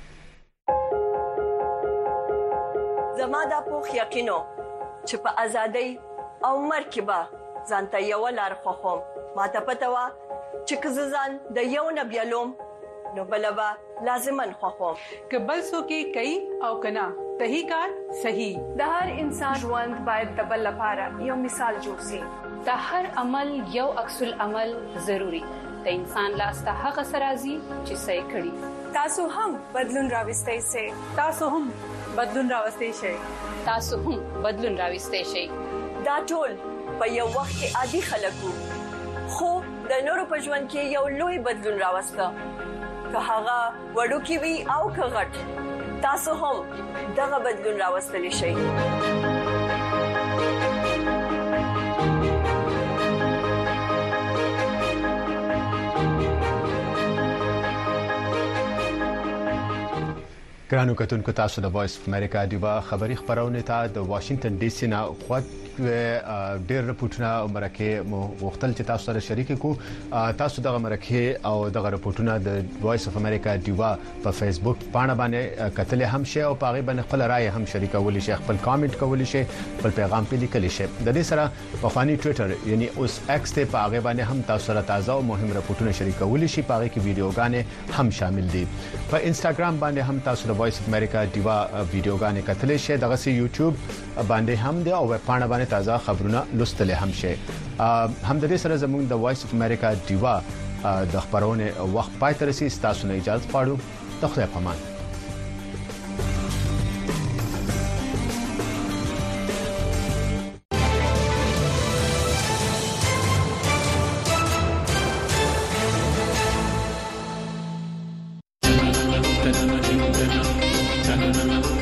[SPEAKER 10] زما د پوخ یقینو چې په ازادۍ او مرکبه ځانته یو لار خوخم ماته پته وا چې ځان د یو نبیلوم نو بلبا لازمن خوخم
[SPEAKER 3] کبل سو کې کوي او کنا صحیح کار صحیح
[SPEAKER 11] د هر انسان ژوند باید د بل لپاره یو مثال جوړ شي
[SPEAKER 3] د هر عمل یو عکس العمل ضروری د انسان لاسته هغه سرازي چې صحیح کړي
[SPEAKER 11] تاسو هم بدلون راوستئ شئ تاسو هم بدلون راوستئ شئ
[SPEAKER 3] تاسو هم بدلون راوستئ شئ
[SPEAKER 10] دا ټول په یو وخت کې عادي خلکو خو د نورو په ژوند کې یو لوی بدلون راوسته که هغه وړو کې وي او که غټ تاسو هم دغه بدلون راوستلی شئ
[SPEAKER 1] ګرانو کتونکو تاسو د وایس اف امریکا دیوا خبری خبرونه ته د واشنگټن ډي سي نه خو ډېر رپورټونه او مرکه مو وختل چې تاسو سره شریک کو تاسو دغه مرکه او دغه رپورټونه د وایس اف امریکا دیوا په فیسبوک باندې باندې کتل هم شي او پاغي باندې خپل رائے هم شریکول شي خپل کامنټ کول شي خپل پیغام په لیکل شي د دې سره په فانی ټوئیټر یعنی اوس ایکس ته پاغي باندې هم تاسو سره تازه او مهم رپورټونه شریکول شي پاغي کې ویډیوګانې هم شامل دي په انستګرام باندې هم تاسو د وایس اف امریکا دیوا ویډیوګانې کتل شي دغه سي یوټیوب باندې هم دی او په باندې تازه خبرونه لوستل هم شي هم د دې سره زموږ د وایس اف امریکا دیوا د خبرونه وخت پای تر سي تاسو نه اجازه پاړو ته خپل پامان
[SPEAKER 9] تنم